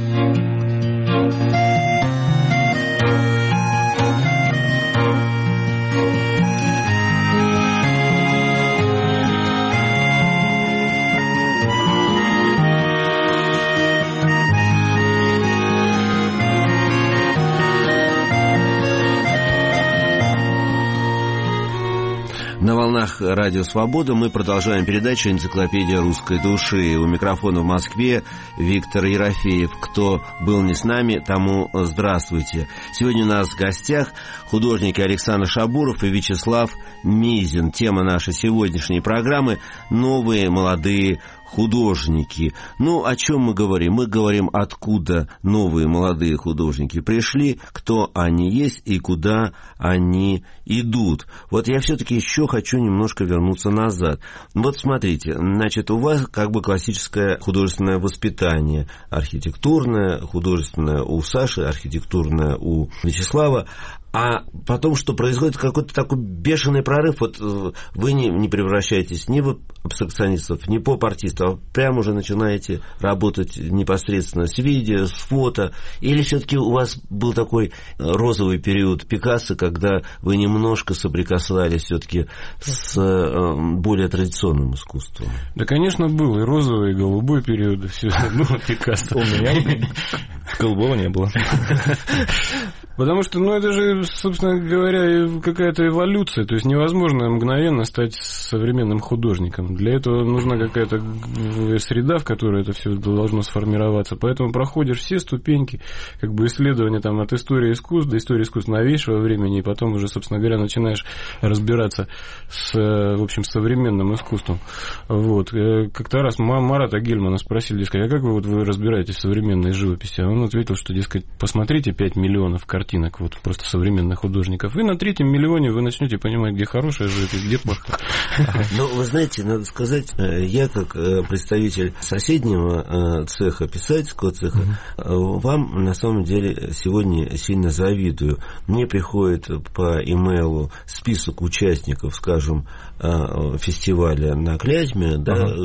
[SPEAKER 3] На волнах Радио Свобода мы продолжаем передачу «Энциклопедия русской души». У микрофона в Москве Виктор Ерофеев. Кто был не с нами, тому здравствуйте. Сегодня у нас в гостях художники Александр Шабуров и Вячеслав Мизин. Тема нашей сегодняшней программы – новые молодые художники. Ну, о чем мы говорим? Мы говорим, откуда новые молодые художники пришли, кто они есть и куда они идут. Вот я все-таки еще хочу немножко вернуться назад. Вот смотрите, значит, у вас как бы классическое художественное воспитание, архитектурное, художественное у Саши, архитектурное у Вячеслава. А потом, что происходит, какой-то такой бешеный прорыв, вот вы не превращаетесь ни в абстракционистов, ни поп-артистов, а прямо уже начинаете работать непосредственно с видео, с фото, или все-таки у вас был такой розовый период Пикассо, когда вы немножко соприкасались все-таки с более традиционным искусством?
[SPEAKER 2] Да, конечно, был и розовый, и голубой период, все было Пикассо.
[SPEAKER 4] У меня голубого не было.
[SPEAKER 2] Потому что, это же, собственно говоря, какая-то эволюция. То есть невозможно мгновенно стать современным художником. Для этого нужна какая-то среда, в которой это все должно сформироваться. Поэтому проходишь все ступеньки, как бы исследования там, от истории искусств до истории искусств новейшего времени, и потом уже, собственно говоря, начинаешь разбираться с, в общем, современным искусством. Вот. Как-то раз Марата Гельмана спросили, дескать, а как вы разбираетесь в современной живописи? А он ответил, что, дескать, посмотрите 5 миллионов картинок, вот просто современных художников, и на 3-м миллионе вы начнете понимать, где хорошая живопись, где плохая.
[SPEAKER 3] Ну, вы знаете, надо сказать, я как представитель соседнего цеха, писательского цеха, вам на самом деле сегодня сильно завидую. Мне приходит по имейлу список участников, скажем, фестиваля на Клязьме,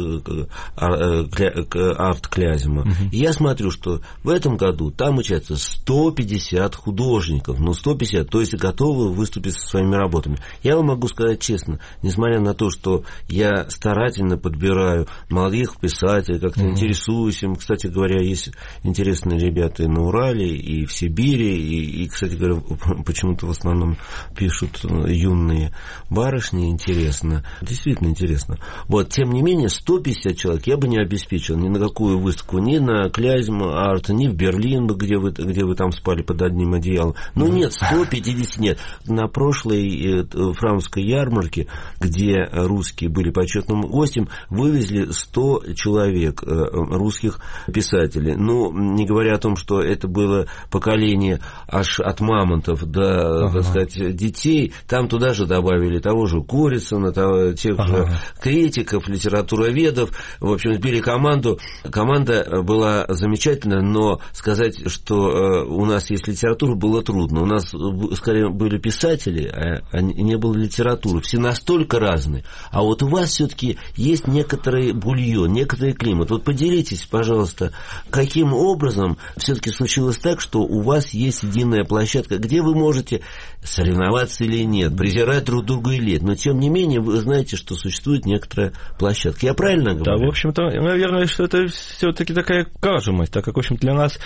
[SPEAKER 3] арт Клязьма. И я смотрю, что в этом году там учатся 150 художников. 150, то есть готовы выступить со своими работами. Я вам могу сказать честно, несмотря на то, что я старательно подбираю молодых писателей, как-то интересуюсь им. Кстати говоря, есть интересные ребята и на Урале, и в Сибири, и кстати говоря, почему-то в основном пишут юные барышни, интересно, действительно интересно. Вот, тем не менее, 150 человек я бы не обеспечил ни на какую выставку, ни на Клязьм арт, ни в Берлин, где вы там спали под одним одеялом. Ну нет, 150 нет. На прошлой французской ярмарке, где русские были почетным гостем, вывезли 100 человек русских писателей. Ну, не говоря о том, что это было поколение аж от мамонтов до, так сказать, детей. Там туда же добавили того же Корицына, тех же критиков, литературоведов. В общем, сбили команду. Команда была замечательная, но сказать, что у нас есть литература, было трудно. У нас скорее были писатели, а не было литературы. Все настолько разные. А вот у вас все-таки есть некоторый бульон, некоторый климат. Вот поделитесь, пожалуйста, каким образом все-таки случилось так, что у вас есть единая площадка, где вы можете соревноваться или нет, презирать друг друга или нет. Но тем не менее вы знаете, что существует некоторая площадка. Я правильно говорю?
[SPEAKER 4] Да, в общем-то, наверное, что это все-таки такая кажемость, так как, в общем, для нас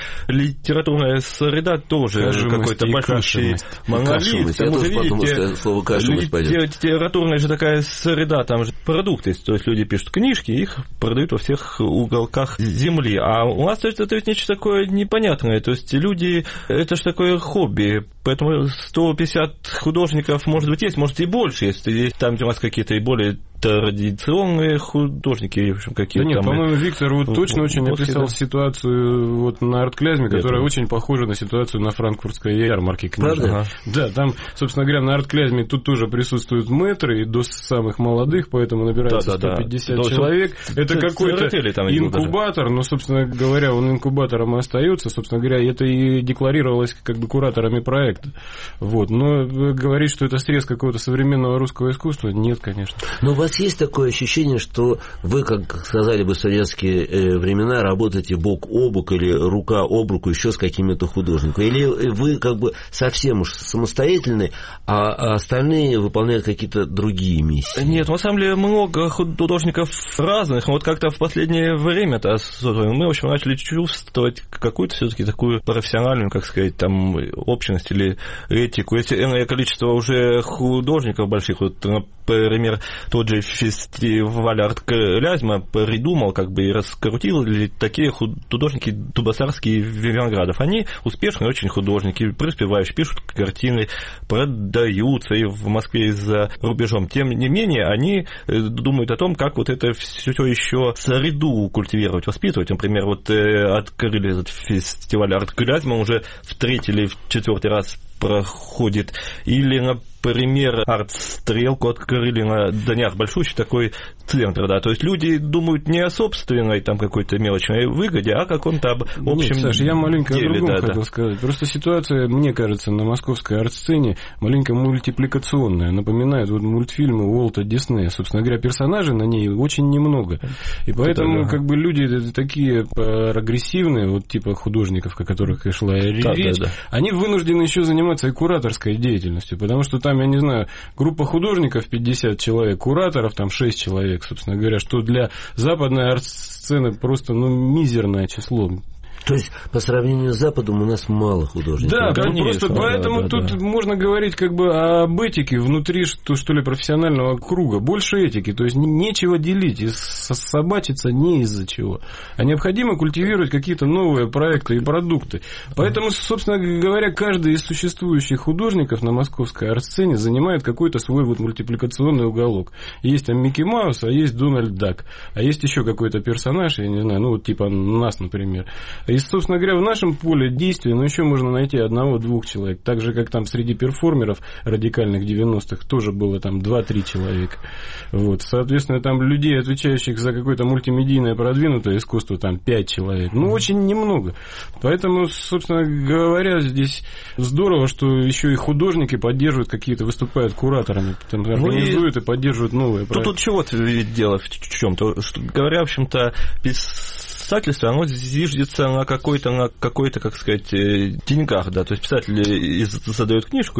[SPEAKER 4] литературная среда тоже какой-то большущий монолит. Там уже, видите,
[SPEAKER 3] слово кашемость пойдет.
[SPEAKER 4] Литературная же такая среда, там же продукты, то есть люди пишут книжки, их продают во всех уголках земли. А у нас это ведь нечто такое непонятное, то есть люди, это же такое хобби, поэтому 150 художников, может быть, есть, может, и больше, если там, где у нас какие-то и более традиционные художники, в общем, какие-то.
[SPEAKER 2] Да нет,
[SPEAKER 4] там,
[SPEAKER 2] по-моему, Виктор вот точно очень описал ситуацию вот на арт-клязьме, которая очень похожа на ситуацию на франкфуртской ярмарке книжной.
[SPEAKER 3] Правда?
[SPEAKER 2] Да, там, собственно говоря, на арт-клязьме тут тоже присутствуют мэтры, и до самых молодых, поэтому набирается 150 человек. Это какой-то инкубатор, но, собственно говоря, он инкубатором и остается, собственно говоря, это и декларировалось как бы кураторами проекта. Вот. Но говорить, что это срез какого-то современного русского искусства, нет, конечно.
[SPEAKER 3] Но у вас есть такое ощущение, что вы, как сказали бы в советские времена, работаете бок о бок или рука об руку еще с какими-то художниками? Или вы как бы совсем уж самостоятельны, а остальные выполняют какие-то другие миссии?
[SPEAKER 4] Нет, на самом деле много художников разных. Вот как-то в последнее время-то мы, в общем, начали чувствовать какую-то все-таки такую профессиональную, как сказать, там, общность или этику. Если энное количество уже художников больших, вот, например, тот же фестиваль арт-клязьма придумал, как бы и раскрутил такие художники Дубасарский и Виноградов. Они успешные очень художники, преуспевающие, пишут картины, продаются и в Москве, и за рубежом. Тем не менее, они думают о том, как вот это все еще среду культивировать, воспитывать. Например, вот открыли этот фестиваль арт-клязьма, уже в 3-й или в 4-й раз проходит. Или, например, арт-стрелку открыли на днях, большущий такой центр, да, то есть люди думают не о собственной там какой-то мелочной выгоде, а о каком-то об общем. Нет,
[SPEAKER 2] Саш, я маленько деле, о другом хотел сказать. Просто ситуация, мне кажется, на московской арт-сцене маленько мультипликационная, напоминает вот мультфильмы Уолта Диснея. Собственно говоря, персонажей на ней очень немного. И поэтому как бы люди такие прогрессивные, вот типа художников, о которых и шла речь, они вынуждены еще заниматься и кураторской деятельностью, потому что там, я не знаю, группа художников 50 человек, кураторов там 6 человек, собственно говоря, что для западной арт-сцены просто, мизерное число.
[SPEAKER 3] То есть, по сравнению с Западом, у нас мало художников.
[SPEAKER 2] Да, конечно, просто поэтому тут можно говорить как бы об этике внутри, что ли, профессионального круга. Больше этики, то есть нечего делить и собачиться не из-за чего. А необходимо культивировать какие-то новые проекты и продукты. Поэтому, собственно говоря, каждый из существующих художников на московской арт-сцене занимает какой-то свой вот мультипликационный уголок. Есть там Микки Маус, а есть Дональд Дак, а есть еще какой-то персонаж, я не знаю, вот типа нас, например. И, собственно говоря, в нашем поле действия, еще можно найти 1-2 человек. Так же, как там среди перформеров радикальных 90-х тоже было там 2-3 человека. Вот. Соответственно, там людей, отвечающих за какое-то мультимедийное продвинутое искусство, там 5 человек. Очень немного. Поэтому, собственно говоря, здесь здорово, что еще и художники поддерживают какие-то, выступают кураторами, там, организуют и поддерживают новые проекты.
[SPEAKER 4] Тут чего дело в чем-то? Говоря, в общем-то, писательство, оно зиждется на какой-то, как сказать, деньгах, да, то есть писатель задает книжку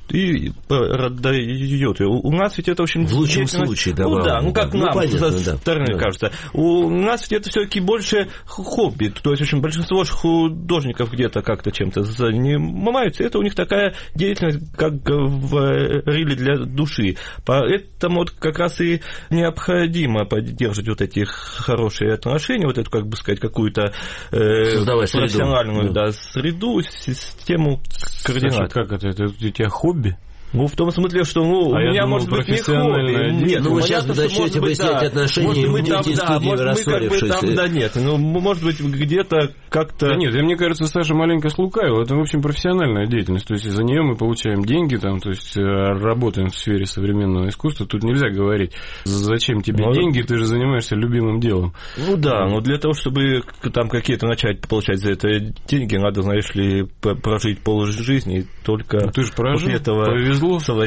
[SPEAKER 4] и продает. У нас ведь это, в общем...
[SPEAKER 3] В лучшем случае, да.
[SPEAKER 4] Как нам со стороны кажется. У нас ведь это все-таки больше хобби, то есть, в общем, большинство художников где-то как-то чем-то занимаются, это у них такая деятельность, как говорили, для души. Поэтому вот как раз и необходимо поддерживать вот эти хорошие отношения, вот эту, как бы сказать, какую-то профессиональную среду, систему координат.
[SPEAKER 2] Как это у тебя хобби?
[SPEAKER 4] В том смысле, что у меня, может быть, не хобби.
[SPEAKER 3] Нет, вы сейчас начнете выяснять отношения, и будете из студии рассорившись.
[SPEAKER 4] Нет, может быть, где-то как-то...
[SPEAKER 2] Да нет, мне кажется, Саша маленько слукавил. Это, в общем, профессиональная деятельность. То есть, за нее мы получаем деньги, там, то есть, работаем в сфере современного искусства. Тут нельзя говорить, зачем тебе деньги, ты же занимаешься любимым делом.
[SPEAKER 4] Но для того, чтобы там какие-то начать получать за это деньги, надо, знаешь ли, прожить полжизни, и только
[SPEAKER 2] ты же прожил,
[SPEAKER 4] этого...
[SPEAKER 2] повезло.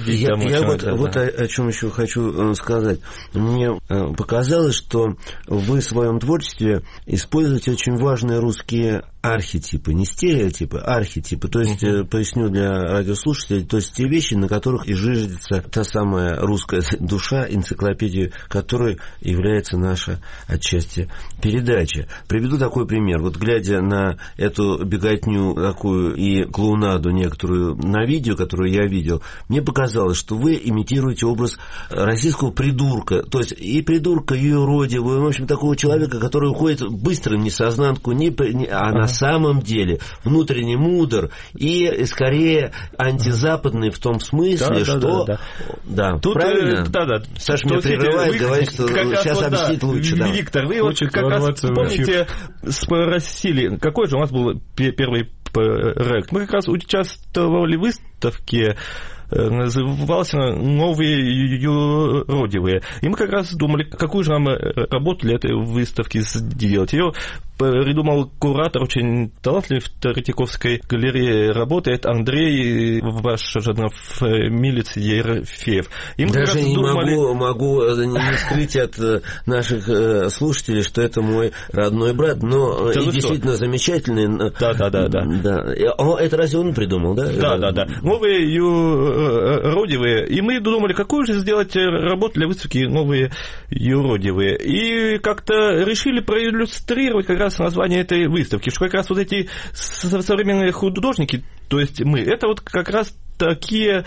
[SPEAKER 3] Я вот о чем еще хочу сказать. Мне показалось, что вы в своем творчестве используете очень важные русские архетипы, не стереотипы, архетипы, то есть, поясню для радиослушателей, то есть те вещи, на которых и жиждется та самая русская душа, энциклопедия которой является наша отчасти передача. Приведу такой пример. Вот глядя на эту беготню такую и клоунаду некоторую на видео, которую я видел, мне показалось, что вы имитируете образ российского придурка, то есть и придурка, и юродивого, в общем, такого человека, который уходит быстро в несознанку, а на самом деле внутренне мудр и скорее антизападный в том смысле, что... Да, тут, правильно? Саша меня прерывает, говорит, что сейчас объяснить лучше.
[SPEAKER 4] Виктор, вы вот как раз помните, спросили, какой же у нас был первый проект? Мы как раз участвовали в выставке, назывался «Новые юродивые». И мы как раз думали, какую же нам работу для этой выставки сделать. Ее придумал куратор, очень талантливый, в Третьяковской галерее работает, Андрей, ваш фамилец Ерофеев.
[SPEAKER 3] Даже не могу не скрыть от наших слушателей, что это мой родной брат, но и действительно замечательный. Да. Это разве он придумал, да?
[SPEAKER 4] Да. Новые юродивые. И мы думали, какую же сделать работу для выставки «Новые юродивые». И как-то решили проиллюстрировать как раз название этой выставки, что как раз вот эти современные художники, то есть мы, это вот как раз такие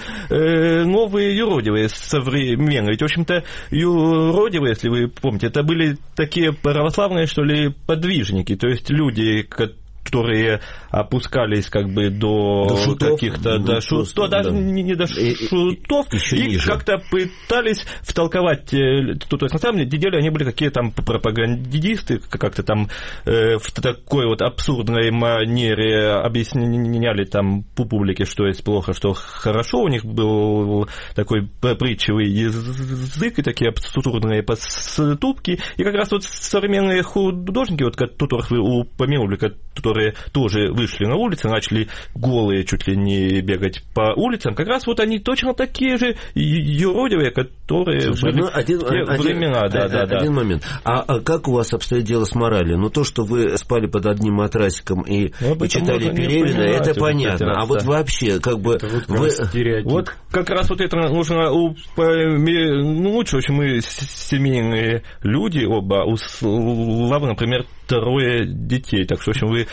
[SPEAKER 4] новые юродивые современные. Ведь, в общем-то, юродивые, если вы помните, это были такие православные, что ли, подвижники, то есть люди, которые опускались как бы до каких-то шутов, даже не до шутов, и как-то пытались втолковать, то есть на самом деле они были какие там пропагандисты, как-то там в такой вот абсурдной манере объясняли там публике, что есть плохо, что хорошо, у них был такой притчевый язык и такие абсурдные поступки, и как раз вот современные художники, вот которых вы упомянули, которые тоже вышли на улицы, начали голые чуть ли не бегать по улицам, как раз вот они точно такие же юродивые, которые были в те времена.
[SPEAKER 3] Один момент. А как у вас обстоит дело с моралью? Ну, то, что вы спали под одним матрасиком и читали Пелевина, это понятно. А вот вообще, как бы...
[SPEAKER 4] Вот как раз вот это нужно упомянуть, в общем, мы семейные люди оба, у Славы, например, 3 детей, так что, в общем, вы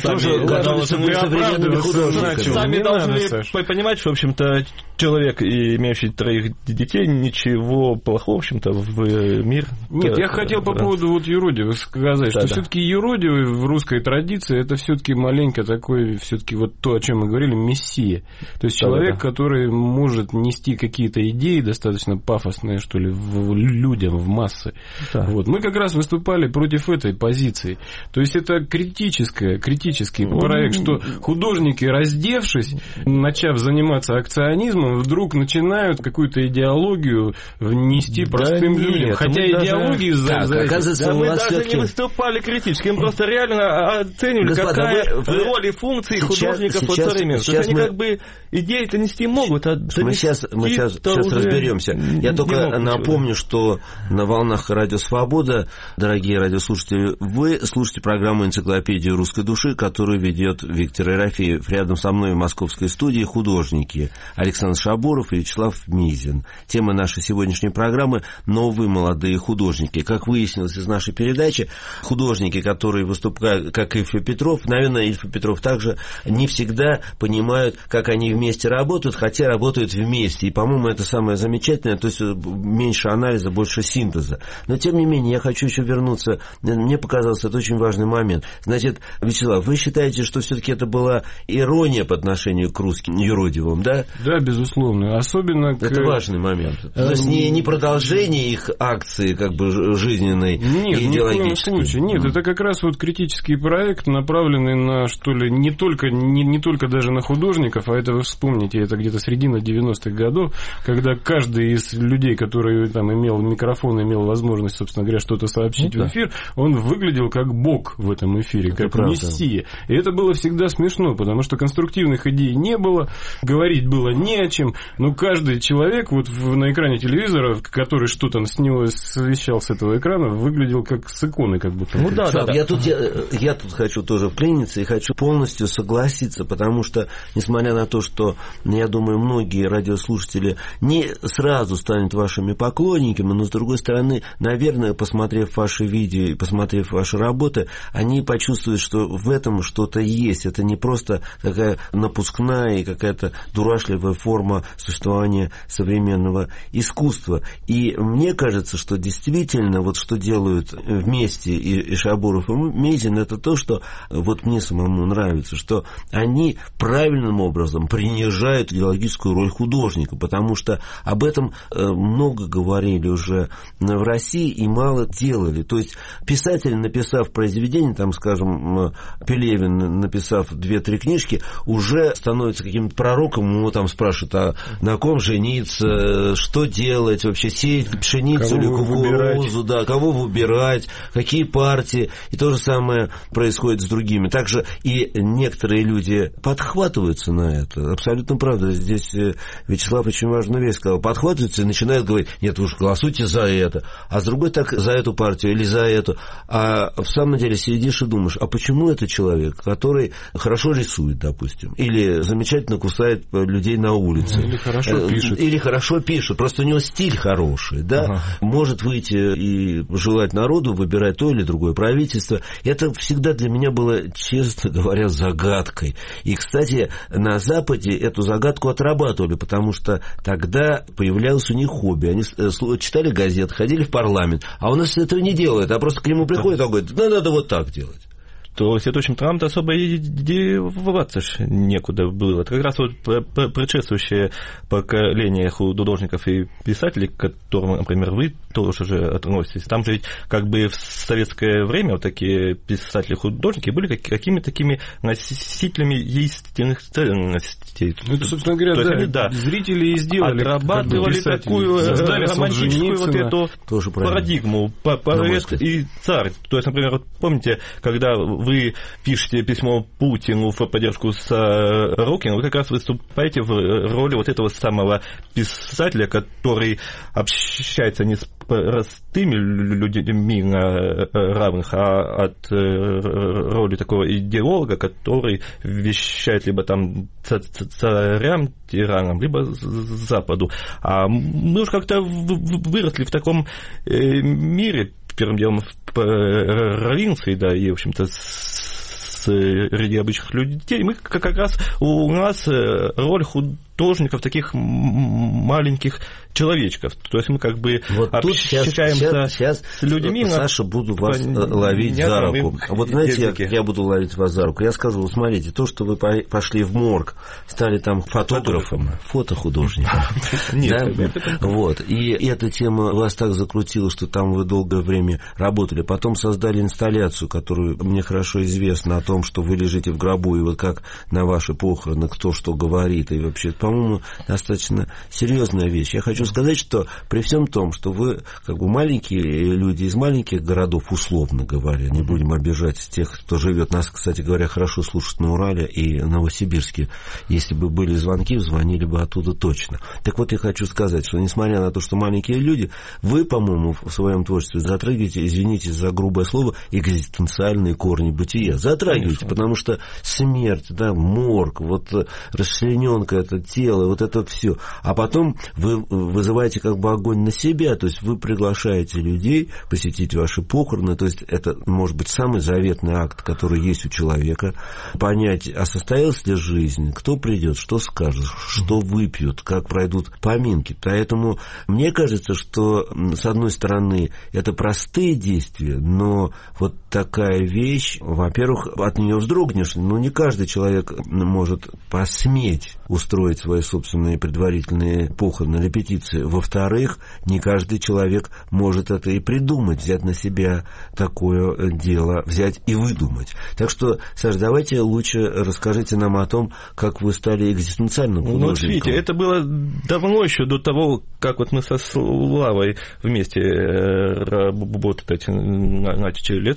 [SPEAKER 4] сами должны понимать, что, в общем-то, человек, имеющий 3 детей, ничего плохого, в общем-то, в мир...
[SPEAKER 2] Нет, я хотел по поводу вот юродивых сказать, что все-таки юродивый в русской традиции это все-таки маленько такой, все-таки вот то, о чем мы говорили, мессия. То есть человек, который может нести какие-то идеи достаточно пафосные, что ли, людям, в массы. Вот. Мы как раз выступали против этой позиции. То есть это критический проект, что художники, раздевшись, начав заниматься акционизмом, вдруг начинают какую-то идеологию внести простым людям. Хотя идеологии
[SPEAKER 4] мы даже не выступали критически, мы просто реально оценивали, какая роль и функции художников в современности. То есть они как бы идеи-то нести могут, а
[SPEAKER 3] мы сейчас разберемся. Я только напомню, что на волнах Радио Свобода, дорогие радиослушатели, вы слушаете программу «Энциклопедию русской души», которую ведет Виктор Ерофеев. Рядом со мной в московской студии художники Александр Шабуров и Вячеслав Мизин. Тема нашей сегодняшней программы – новые молодые художники. Как выяснилось из нашей передачи, художники, которые выступают, как Ильф и Петров, наверное, Ильф и Петров также не всегда понимают, как они вместе работают, хотя работают вместе. И, по-моему, это самое замечательное, то есть меньше анализа, больше синтеза. Но, тем не менее, я хочу еще вернуться. Мне показалось, это очень важный момент. Значит, Вячеслав, вы считаете, что все-таки это была ирония по отношению к русским юродивым, да?
[SPEAKER 2] Да, безусловно. Особенно...
[SPEAKER 3] Это важный момент. То есть не продолжение их акции, как бы, жизненной,
[SPEAKER 2] нет,
[SPEAKER 3] идеологической.
[SPEAKER 2] Нет, ни в коем случае. Нет, это как раз вот критический проект, направленный на, что ли, не только даже на художников, а это вы вспомните, это где-то середина 90-х годов, когда каждый из людей, который там имел микрофон, имел возможность, собственно говоря, что-то сообщить в эфир, он выглядел как бог в этом эфире, как мессия. И это было всегда смешно, потому что конструктивных идей не было, говорить было не о чем, но каждый человек вот на экране телевизора, который что-то с него вещал с этого экрана, выглядел как с иконы, как будто.
[SPEAKER 3] Ну да. Я тут хочу тоже вклиниться и хочу полностью согласиться, потому что, несмотря на то, что, я думаю, многие радиослушатели не сразу станут вашими поклонниками, но, с другой стороны, наверное, посмотрев ваши видео и посмотрев ваши работы, они почувствуют, что в этом что-то есть. Это не просто такая напускная и какая-то дурашливая форма существования современного искусства. И мне кажется, что действительно, вот что делают вместе и Шабуров, и Мезин, это то, что вот мне самому нравится, что они правильным образом принижают идеологическую роль художника, потому что об этом много говорили уже в России и мало делали. То есть писатель, написав произведение, там, скажем, Пелевин, написав 2-3 книжки, уже становится каким-то пророком, его там спрашивают, а на ком жениться, что делать, вообще сеять пшеницу или кукурузу, да, кого выбирать, какие партии. И то же самое происходит с другими. Также и некоторые люди подхватываются на это. Абсолютно правда. Здесь Вячеслав очень важную вещь сказал. Подхватываются и начинают говорить, нет, вы уж голосуйте за это, а с другой так за эту партию или за эту. А в самом деле сидишь и думаешь, а почему это человек, который хорошо рисует, допустим, или замечательно кусает людей на улице. Или хорошо пишет. Просто у него стиль хороший, да? Может выйти и желать народу выбирать то или другое правительство. Это всегда для меня было, честно говоря, загадкой. И, кстати, на Западе эту загадку отрабатывали, потому что тогда появлялось у них хобби. Они читали газеты, ходили в парламент, а у нас этого не делают, а просто к нему приходят и говорят, ну, надо вот так делать.
[SPEAKER 4] То есть, в общем, там-то особо и деваться некуда было. Это как раз вот предшествующее поколение художников и писателей, к которым, например, вы тоже же относитесь. Там же ведь как бы в советское время вот такие писатели-художники были какими-то такими носителями истинных ценностей.
[SPEAKER 2] Ну, это, собственно говоря,
[SPEAKER 4] да,
[SPEAKER 2] они, да, зрители и сделали.
[SPEAKER 4] Отрабатывали такую романтическую вот эту парадигму. Поэт и царь. То есть, например, вот помните, когда вы пишете письмо Путину в поддержку Сорокина, вы как раз выступаете в роли вот этого самого писателя, который общается не с простыми людьми на равных, а от роли такого идеолога, который вещает либо там царям, тиранам, либо Западу. А мы уж как-то выросли в таком мире, первым делом в провинции, да, и, в общем-то, среди обычных людей, мы как раз у нас роль художников таких маленьких человечков. То есть мы как бы
[SPEAKER 3] вот
[SPEAKER 4] общаемся
[SPEAKER 3] сейчас
[SPEAKER 4] с людьми.
[SPEAKER 3] Саша, буду вас ловить за руку. Вот знаете, я буду ловить вас за руку. Я скажу, вот смотрите, то, что вы пошли в морг, стали там фотографом, фотохудожником. Вот. И эта тема вас так закрутила, что там вы долгое время работали. Потом создали инсталляцию, которую мне хорошо известно, о том, что вы лежите в гробу, и вот как на ваши похороны, кто что говорит. И вообще, по-моему, достаточно серьезная вещь. Я хочу сказать, что при всем том, что вы как бы маленькие люди из маленьких городов, условно говоря, не будем обижать тех, кто живет, нас, кстати говоря, хорошо слушают на Урале и Новосибирске. Если бы были звонки, звонили бы оттуда точно. Так вот, я хочу сказать, что несмотря на то, что маленькие люди, вы, по-моему, в своем творчестве затрагиваете, извините за грубое слово, экзистенциальные корни бытия. Затрагиваете, потому что смерть, да, морг, вот расчлененка, это тело, вот это все. А потом вы вызываете как бы огонь на себя, то есть вы приглашаете людей посетить ваши похороны, то есть это может быть самый заветный акт, который есть у человека, понять, а состоялась ли жизнь, кто придет, что скажет, что выпьют, как пройдут поминки. Поэтому мне кажется, что с одной стороны это простые действия, но вот такая вещь, во-первых, от нее вздрогнешь, но не каждый человек может посметь устроить свои собственные предварительные похороны, репетиции. Во-вторых, не каждый человек может это и придумать, взять на себя такое дело, взять и выдумать. Так что, Саш, давайте лучше расскажите нам о том, как вы стали экзистенциальным художником.
[SPEAKER 4] Ну, вот видите, это было давно еще до того, как вот мы со Славой вместе работать начали лет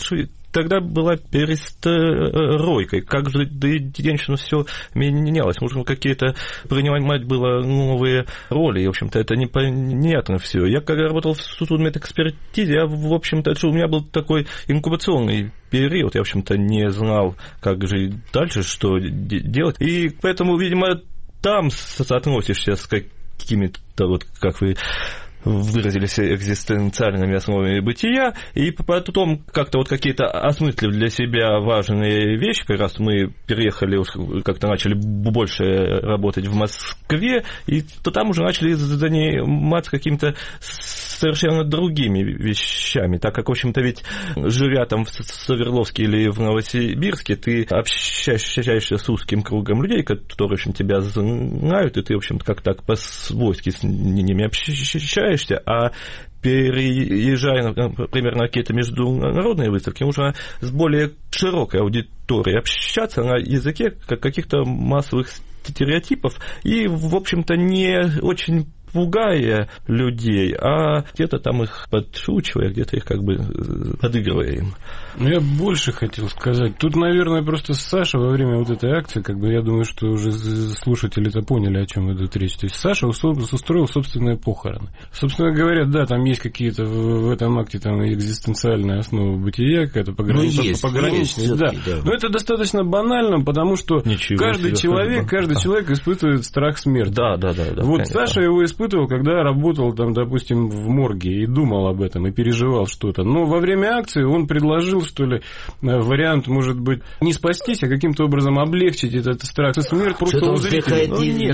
[SPEAKER 4] тогда была перестройка, как же денежно все менялось, нужно какие-то принимать было новые роли, и, в общем-то, это непонятно все. Я когда работал в судмедэкспертизе, я, в общем-то, у меня был такой инкубационный период, я, в общем-то, не знал, как же дальше, что делать, и поэтому, видимо, там соотносишься с какими-то, вот, как вы выразились, экзистенциальными основами бытия, и потом как-то вот какие-то осмыслив для себя важные вещи, как раз мы переехали, как-то начали больше работать в Москве, и то там уже начали заниматься какими-то совершенно другими вещами, так как, в общем-то, ведь живя там в Свердловске или в Новосибирске, ты общаешься с узким кругом людей, которые, в общем, тебя знают, и ты, в общем-то, как так по-свойски с ними общаешься, а переезжая, например, на какие-то международные выставки, нужно с более широкой аудиторией общаться на языке каких-то массовых стереотипов и, в общем-то, не очень пугая людей, а где-то там их подшучивая, где-то их как бы подыгрывая им.
[SPEAKER 2] Ну, я больше хотел сказать. Тут, наверное, просто Саша во время вот этой акции, как бы, я думаю, что уже слушатели-то поняли, о чем идет речь. То есть Саша устроил собственные похороны. Собственно говоря, да, там есть какие-то в этом акте там экзистенциальные основы бытия, какая-то пограничность. Да. Но это достаточно банально, потому что каждый человек испытывает страх смерти.
[SPEAKER 4] Да.
[SPEAKER 2] Вот конечно. Саша его испытывал, когда работал, там, допустим, в морге и думал об этом, и переживал что-то. Но во время акции он предложил, что ли, вариант, может быть, не спастись, а каким-то образом облегчить этот страх. Смерть просто у зрителей.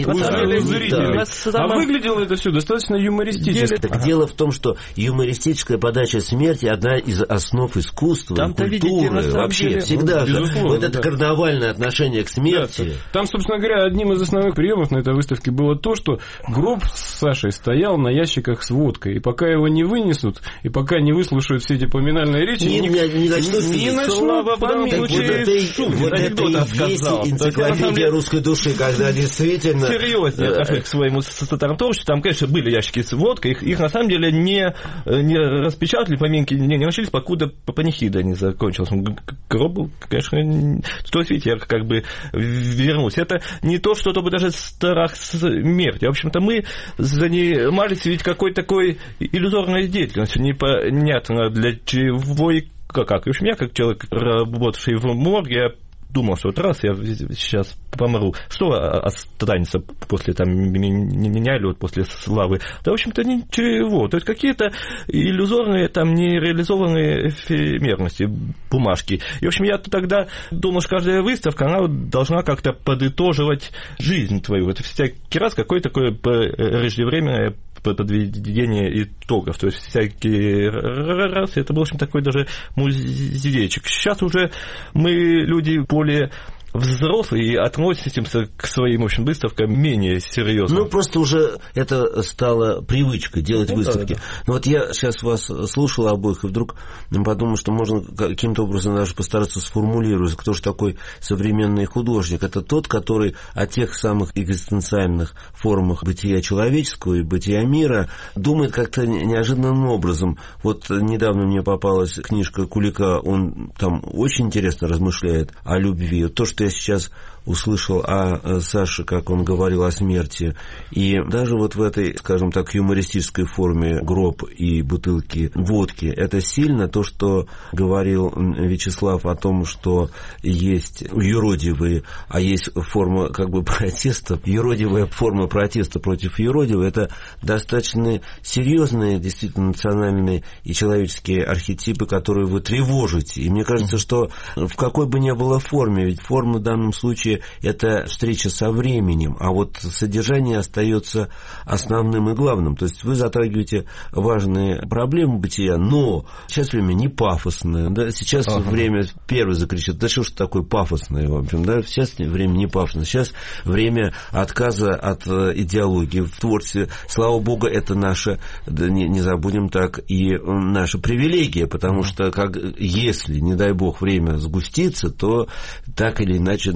[SPEAKER 2] А выглядело это все достаточно юмористически.
[SPEAKER 3] Так дело в том, что юмористическая подача смерти одна из основ искусства,
[SPEAKER 4] там-то,
[SPEAKER 3] культуры,
[SPEAKER 4] видите,
[SPEAKER 3] вообще
[SPEAKER 4] деле,
[SPEAKER 3] всегда.
[SPEAKER 2] Вот
[SPEAKER 3] это карнавальное отношение к смерти.
[SPEAKER 2] Да, там, собственно говоря, одним из основных приемов на этой выставке было то, что гроб с Сашей стоял на ящиках с водкой, и пока его не вынесут, и пока не выслушают все эти поминальные речи, не начнут поминать.
[SPEAKER 3] Вот это и есть энциклопедия русской души, когда действительно...
[SPEAKER 4] Серьезнее к своему товариществу, там, конечно, были ящики с водкой, их на самом деле не распечатали, поминки не начались, покуда панихида не закончилась. Гроб был, конечно, то есть, видите, я как бы вернусь. Это не то, что бы даже страх смерти. В общем-то, мы занимались ведь какой-то такой иллюзорной деятельностью, непонятно для чего и как. В общем, я как человек, работавший в морге, я думал, что вот раз я сейчас помру, что останется после там, меня или вот после славы? Да, в общем-то, ничего. То есть какие-то иллюзорные, там, нереализованные эфемерности, бумажки. И, в общем, я тогда думал, что каждая выставка, она должна как-то подытоживать жизнь твою. Это всякий раз какое-то такое преждевременное подведение итогов. То есть всякий раз это был, в общем, такой даже музейчик. Сейчас уже мы люди более взрослые и относимся к своим, в общем, выставкам менее серьезно.
[SPEAKER 3] Ну, просто уже это стало привычкой делать выставки.
[SPEAKER 4] Да.
[SPEAKER 3] Но вот я сейчас вас слушал обоих, и вдруг подумал, что можно каким-то образом даже постараться сформулировать, кто же такой современный художник. Это тот, который о тех самых экзистенциальных формах бытия человеческого и бытия мира думает как-то неожиданным образом. Вот недавно мне попалась книжка Кулика, он там очень интересно размышляет о любви. То, что я сейчас услышал о Саше, как он говорил о смерти, и даже вот в этой, скажем так, юмористической форме гроб и бутылки водки, это сильно то, что говорил Вячеслав о том, что есть юродивые, а есть форма как бы протеста, юродивая форма протеста против юродивой, это достаточно серьезные, действительно, национальные и человеческие архетипы, которые вы тревожите. И мне кажется, что в какой бы ни было форме, ведь форма в данном случае это встреча со временем, а вот содержание остается основным и главным. То есть вы затрагиваете важные проблемы бытия, но сейчас время не пафосное. Да? Сейчас время первый закричит, да что ж такое пафосное, в общем, да? Сейчас время не пафосное. Сейчас время отказа от идеологии в творчестве. Слава богу, это наша, да, не забудем так, и наша привилегия, потому что если, не дай бог, время сгустится, то так или иначе нам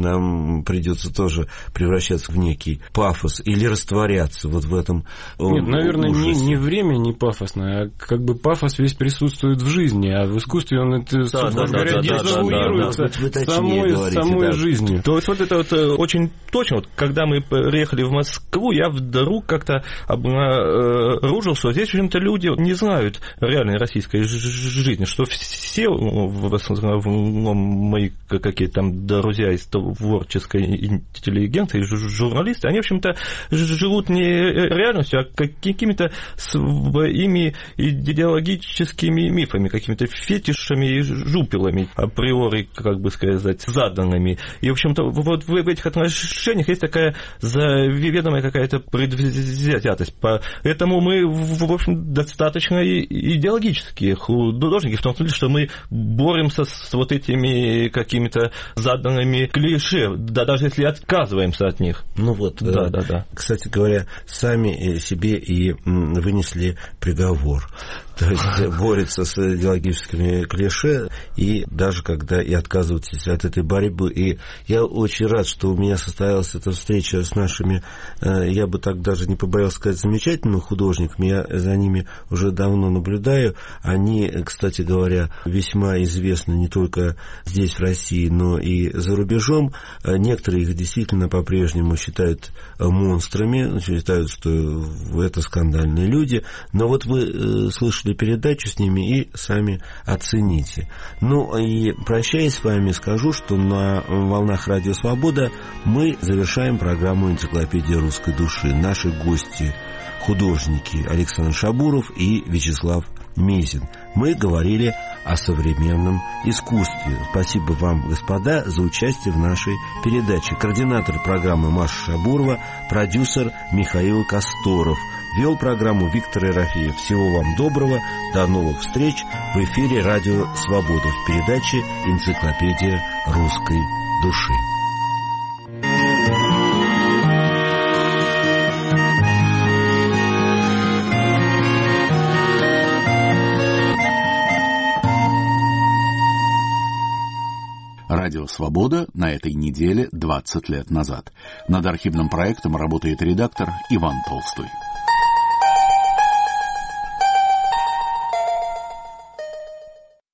[SPEAKER 3] придется тоже превращаться в некий пафос или растворяться вот в этом
[SPEAKER 2] Нет, наверное,
[SPEAKER 3] ужасе.
[SPEAKER 2] не время не пафосное, а как бы пафос весь присутствует в жизни, а в искусстве он это, собственно говоря, дезавуируется самой жизнью.
[SPEAKER 4] То есть вот это вот очень точно, вот, когда мы приехали в Москву, я вдруг как-то обнаружил, что здесь, в общем-то, люди не знают реальной российской жизни, что все в основном мои какие-то там друзья из творческой интеллигенции, журналисты, они, в общем-то, живут не реальностью, а какими-то своими идеологическими мифами, какими-то фетишами и жупелами, априори, как бы сказать, заданными. И, в общем-то, вот в этих отношениях есть такая заведомая какая-то предвзятость. Поэтому мы, в общем, достаточно идеологические художники, в том смысле, что мы боремся с вот этими какими-то заданными клише, да, даже если отказываемся от них.
[SPEAKER 3] Ну вот,
[SPEAKER 4] да.
[SPEAKER 3] Кстати говоря, сами себе и вынесли приговор. То есть борется с идеологическими клише, и даже когда и отказываетесь от этой борьбы. И я очень рад, что у меня состоялась эта встреча с нашими, я бы так даже не побоялся сказать, замечательными художниками. Я за ними уже давно наблюдаю. Они, кстати говоря, весьма известны не только здесь, в России, но и за рубежом. Некоторые их действительно по-прежнему считают монстрами, считают, что это скандальные люди. Но вот вы слышали передачу с ними и сами оцените. Ну и прощаясь с вами, скажу, что на волнах Радио Свобода мы завершаем программу «Энциклопедия русской души». Наши гости — художники Александр Шабуров и Вячеслав Мезин. Мы говорили о современном искусстве. Спасибо вам, господа, за участие в нашей передаче. Координатор программы Маша Шабурова, продюсер Михаил Косторов. Вел программу Виктор Ерофеев. Всего вам доброго. До новых встреч в эфире Радио Свобода в передаче «Энциклопедия русской души».
[SPEAKER 1] Радио «Свобода» на этой неделе 20 лет назад. Над архивным проектом работает редактор Иван Толстой.